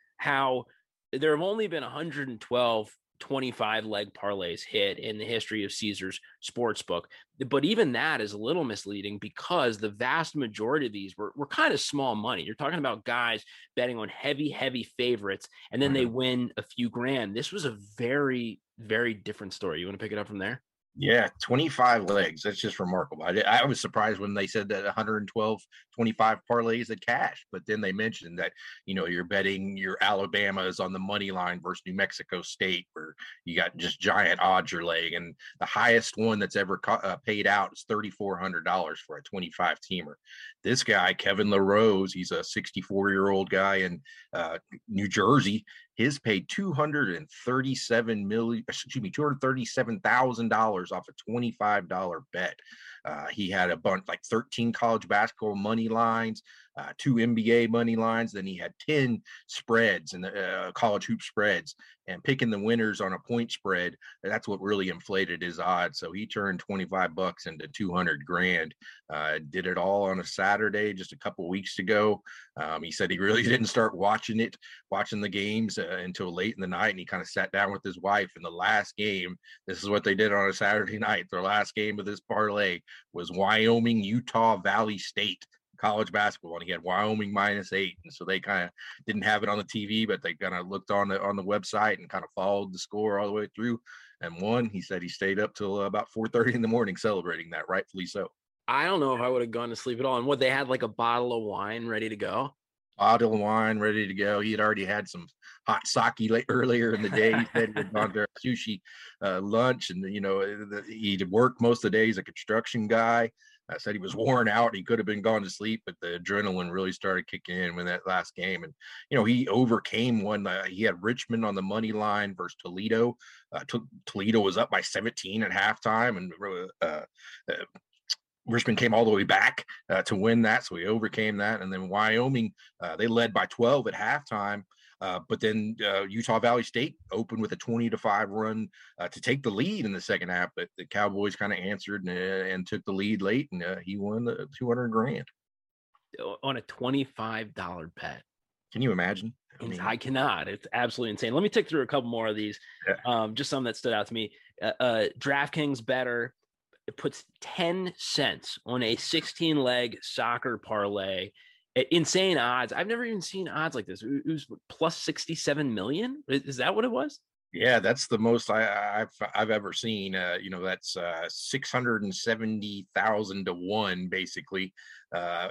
how there have only been one hundred twelve twenty-five leg parlays hit in the history of Caesars Sportsbook. But even that is a little misleading because the vast majority of these were, were kind of small money. You're talking about guys betting on heavy, heavy favorites, and then they win a few grand. This was a very, very different story. You want to pick it up from there? Yeah, twenty-five legs. That's just remarkable. I, I was surprised when they said that one hundred twelve twenty-five parlays at cash, but then they mentioned that, you know, you're betting your Alabama's on the money line versus New Mexico State, where you got just giant odds you're laying. And the highest one that's ever ca- uh, paid out is three thousand four hundred dollars for a twenty-five teamer. This guy, Kevin LaRose, he's a sixty-four year old guy in uh, New Jersey. His paid two hundred thirty-seven million, excuse me, two hundred thirty-seven thousand dollars off a twenty-five dollar bet. Uh, he had a bunch, like thirteen college basketball money lines, uh, two N B A money lines. Then he had ten spreads and uh, college hoop spreads, and picking the winners on a point spread. That's what really inflated his odds. So he turned twenty-five bucks into two hundred grand. Uh, did it all on a Saturday, just a couple weeks ago. Um, he said he really didn't start watching it, watching the games uh, until late in the night. And he kind of sat down with his wife in the last game. This is what they did on a Saturday night. Their last game of this parlay was Wyoming, Utah Valley State college basketball, and he had Wyoming minus eight. And so they kind of didn't have it on the T V, but they kind of looked on the on the website and kind of followed the score all the way through and won. He said he stayed up till uh, about four thirty in the morning celebrating that, rightfully so. I don't know if I would have gone to sleep at all. And what, they had like a bottle of wine ready to go? Bottle of wine ready to go. He had already had some hot sake late earlier in the day. He said he had gone to a sushi uh, lunch, and you know he'd worked most of the day. He's a construction guy. I said he was worn out. He could have been gone to sleep, but the adrenaline really started kicking in when that last game. And, you know, he overcame one. Uh, he had Richmond on the money line versus Toledo. Uh, t- Toledo was up by seventeen at halftime, and uh, uh, Richmond came all the way back uh, to win that. So he overcame that. And then Wyoming, uh, they led by twelve at halftime. Uh, but then uh, Utah Valley State opened with a twenty to five run uh, to take the lead in the second half. But the Cowboys kind of answered and, uh, and took the lead late, and uh, he won the two hundred grand on a twenty-five dollar bet. Can you imagine? I, mean, I cannot. It's absolutely insane. Let me tick through a couple more of these. Yeah. Um, just some that stood out to me. Uh, uh, DraftKings better. It puts ten cents on a sixteen leg soccer parlay. Insane odds. I've never even seen odds like this. It was plus sixty-seven million. Is that what it was? Yeah, that's the most I, I've I've ever seen. Uh, you know, that's uh, six hundred and seventy thousand to one, basically, uh,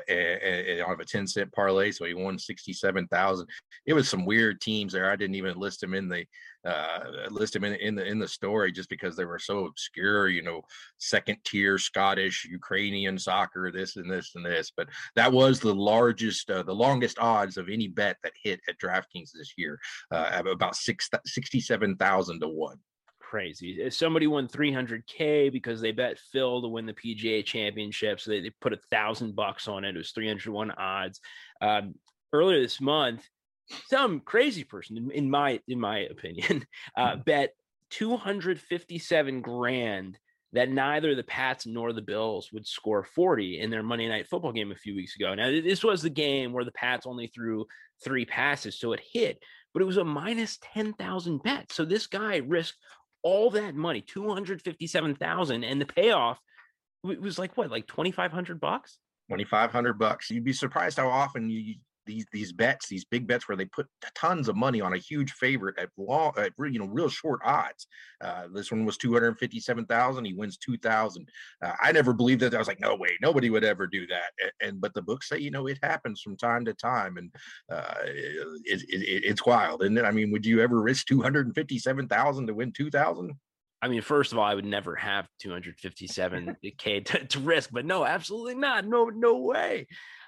on a ten cent parlay. So he won sixty-seven thousand. It was some weird teams there. I didn't even list them in the uh, list them in, in the in the story just because they were so obscure. You know, second tier Scottish, Ukrainian soccer, this and this and this. But that was the largest, uh, the longest odds of any bet that hit at DraftKings this year. Uh, about six sixty-seven thousand to one. Crazy. Somebody won three hundred K because they bet Phil to win the P G A Championship. So they, they put a thousand bucks on it. It was three hundred to one odds. Um, earlier this month, some crazy person, in, in my in my opinion, uh, bet two hundred fifty-seven grand that neither the Pats nor the Bills would score forty in their Monday Night Football game a few weeks ago. Now, this was the game where the Pats only threw three passes, so it hit. But it was a minus ten thousand bet. So this guy risked all that money, two hundred fifty-seven thousand, and the payoff was like what, like twenty-five hundred bucks? twenty-five hundred bucks. You'd be surprised how often you these these bets, these big bets where they put tons of money on a huge favorite at long, at, you know, real short odds. Uh, this one was two hundred fifty-seven thousand. He wins two thousand. Uh, I never believed that. I was like, no way, nobody would ever do that. And, and but the books say, you know, it happens from time to time, and uh, it, it, it, it's wild. And I mean, would you ever risk two hundred fifty-seven thousand to win two thousand? I mean, first of all, I would never have two hundred fifty-seven K to, to risk, but no, absolutely not. No, no way.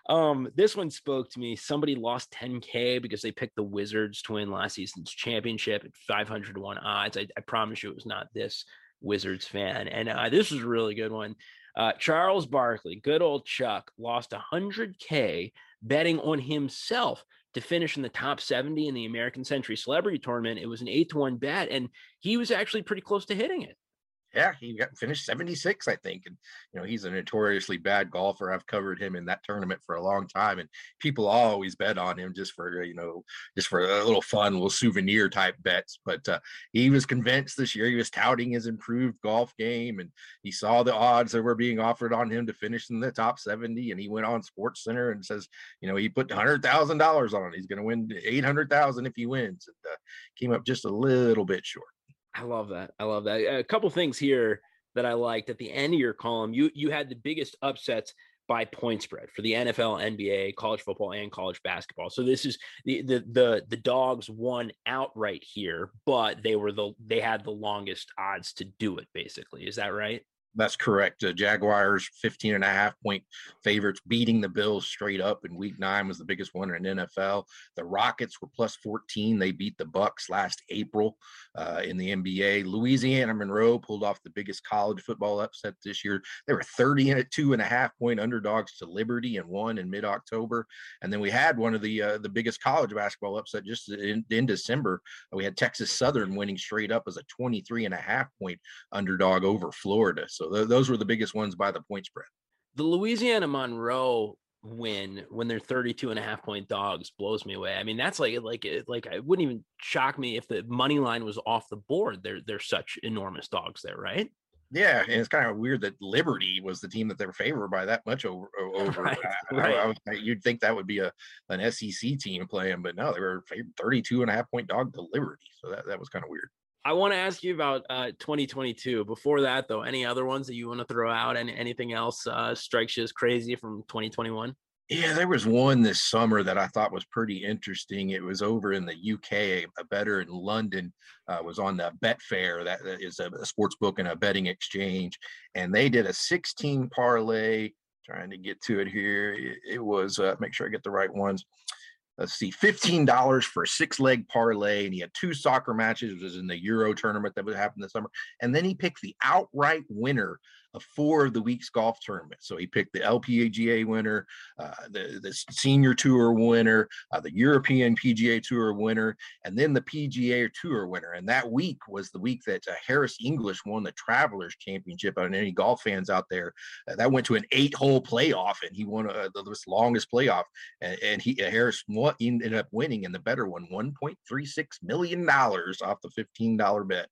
Um, this one spoke to me. Somebody lost ten K because they picked the Wizards to win last season's championship at five hundred to one odds. I, I promise you it was not this Wizards fan. And uh, this was a really good one. Uh, Charles Barkley, good old Chuck, lost one hundred K betting on himself to finish in the top seventy in the American Century Celebrity Tournament. It was an eight to one bet, and he was actually pretty close to hitting it. Yeah, he got finished seventy-six, I think. And, you know, he's a notoriously bad golfer. I've covered him in that tournament for a long time. And people always bet on him just for, you know, just for a little fun, little souvenir type bets. But uh, he was convinced this year. He was touting his improved golf game. And he saw the odds that were being offered on him to finish in the top seventy. And he went on Sports Center and says, you know, he put one hundred thousand dollars on it. He's going to win eight hundred thousand dollars if he wins. And uh, came up just a little bit short. I love that. I love that. A couple things here that I liked at the end of your column. You you had the biggest upsets by point spread for the N F L, N B A, college football, and college basketball. So this is the the the the dogs won outright here, but they were the they had the longest odds to do it. Basically, is that right? That's correct. Uh, Jaguars, fifteen and a half point favorites, beating the Bills straight up in week nine was the biggest one in N F L. The Rockets were plus fourteen. They beat the Bucks last April uh, in the N B A. Louisiana Monroe pulled off the biggest college football upset this year. They were thirty and a two and a half point underdogs to Liberty and won in mid-October. And then we had one of the uh, the biggest college basketball upset just in, in December. We had Texas Southern winning straight up as a twenty-three and a half point underdog over Florida. So So th- those were the biggest ones by the point spread. The Louisiana Monroe win when they're thirty-two and a half point dogs blows me away. I mean, that's like, like, like, it wouldn't even shock me if the money line was off the board. They're, they're such enormous dogs there, right? Yeah, and it's kind of weird that Liberty was the team that they were favored by that much over. over. Right, I, right. I, I, you'd think that would be a an S E C team playing, but no, they were favored thirty-two and a half point dog to Liberty. So that, that was kind of weird. I want to ask you about uh, twenty twenty-two. Before that, though, any other ones that you want to throw out? And anything else uh, strikes you as crazy from twenty twenty-one? Yeah, there was one this summer that I thought was pretty interesting. It was over in the U K. A bettor in London uh, was on the Betfair. That is a, a sports book and a betting exchange. And they did a sixteen parlay. Trying to get to it here. It, it was, uh, make sure I get the right ones. Let's see, fifteen dollars for a six-leg parlay, and he had two soccer matches. It was in the Euro tournament that would happen this summer. And then he picked the outright winner of four of the week's golf tournaments. So he picked the L P G A winner, uh, the, the Senior Tour winner, uh, the European P G A Tour winner, and then the P G A Tour winner. And that week was the week that uh, Harris English won the Travelers Championship. On any golf fans out there, uh, that went to an eight-hole playoff, and he won uh, the, the longest playoff. And, and he uh, Harris won, ended up winning, and the bettor won one point three six million dollars off the fifteen dollar bet.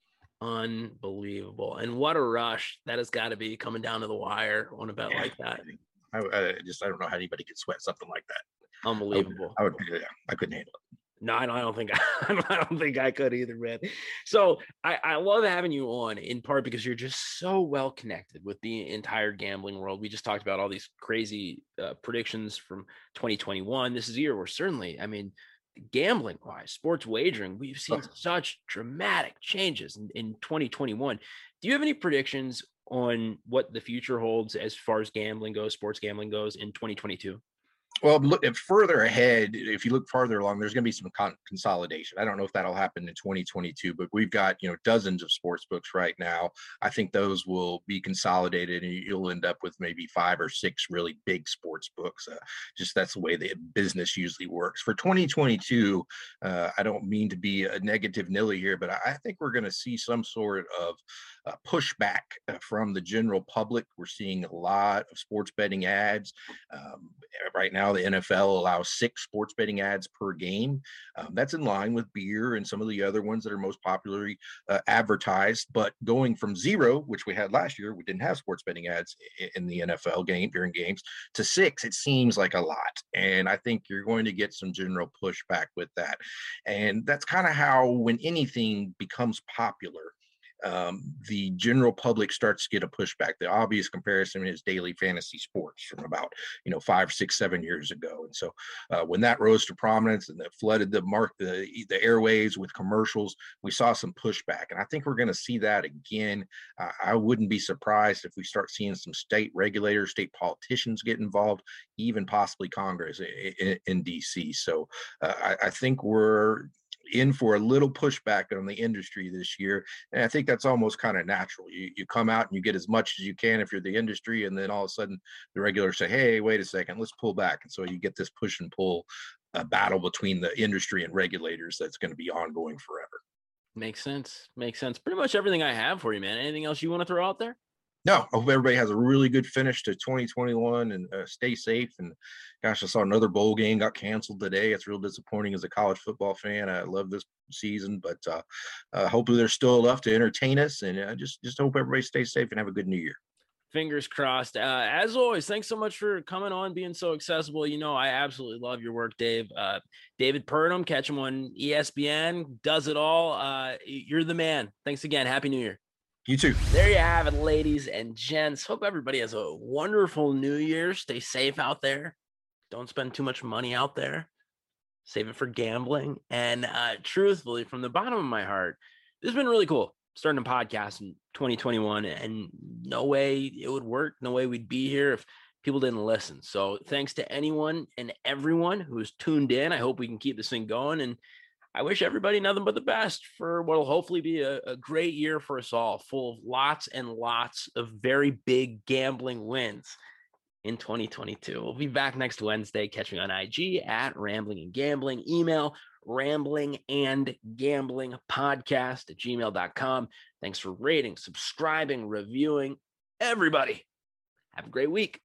Unbelievable. And what a rush that has got to be coming down to the wire on a bet Yeah. like that. I, I just I don't know how anybody could sweat something like that. Unbelievable. I would, I, would, yeah, I couldn't handle it. No, I don't, I don't think I, I don't think I could either, man. So I, I love having you on, in part because you're just so well connected with the entire gambling world. We just talked about all these crazy uh, predictions from twenty twenty-one. This is a year where certainly, I mean, gambling wise, sports wagering, we've seen such dramatic changes in, in twenty twenty-one. Do you have any predictions on what the future holds as far as gambling goes, sports gambling goes in twenty twenty-two? Well, look if further ahead, if you look farther along, there's going to be some con- consolidation. I don't know if that'll happen in twenty twenty-two, but we've got, you know, dozens of sports books right now. I think those will be consolidated, and you'll end up with maybe five or six really big sports books. Uh, just that's the way the business usually works. For twenty twenty-two, uh, I don't mean to be a negative Nilly here, but I, I think we're going to see some sort of uh, pushback uh, from the general public. We're seeing a lot of sports betting ads. Um, right now, the N F L allows six sports betting ads per game. Um, that's in line with beer and some of the other ones that are most popularly uh, advertised. But going from zero, which we had last year, we didn't have sports betting ads in the N F L game during games, to six, it seems like a lot. And I think you're going to get some general pushback with that. And that's kind of how, when anything becomes popular, um, the general public starts to get a pushback. The obvious comparison is daily fantasy sports from about, you know, five, six, seven years ago. And so uh, when that rose to prominence and that flooded the mark, the, the airwaves with commercials, we saw some pushback. And I think we're going to see that again. Uh, I wouldn't be surprised if we start seeing some state regulators, state politicians get involved, even possibly Congress in, in D C. So uh, I, I think we're in for a little pushback on the industry this year. And I think that's almost kind of natural. You, you come out and you get as much as you can if you're the industry, and then all of a sudden the regulators say, hey, wait a second, let's pull back. And so you get this push and pull uh, battle between the industry and regulators that's going to be ongoing forever. Makes sense. Makes sense. Pretty much everything I have for you, man. Anything else you want to throw out there? No, I hope everybody has a really good finish to twenty twenty-one and uh, stay safe. And gosh, I saw another bowl game got canceled today. It's real disappointing as a college football fan. I love this season, but uh, uh, hopefully there's still enough to entertain us. And uh, just, just hope everybody stays safe and have a good new year. Fingers crossed. Uh, as always, thanks so much for coming on, being so accessible. You know, I absolutely love your work, Dave. Uh, David Purdom, catch him on E S P N, does it all. Uh, you're the man. Thanks again. Happy New Year. You too. There you have it, ladies and gents. Hope everybody has a wonderful New Year. Stay safe out there. Don't spend too much money out there. Save it for gambling. And uh, truthfully, from the bottom of my heart, this has been really cool. Starting a podcast in twenty twenty-one, and no way it would work. No way we'd be here if people didn't listen. So thanks to anyone and everyone who's tuned in. I hope we can keep this thing going. And I wish everybody nothing but the best for what will hopefully be a, a great year for us all, full of lots and lots of very big gambling wins in twenty twenty-two. We'll be back next Wednesday. Catch me on I G at Rambling and Gambling. Email rambling and gambling podcast at gmail dot com. Thanks for rating, subscribing, reviewing. Everybody, have a great week.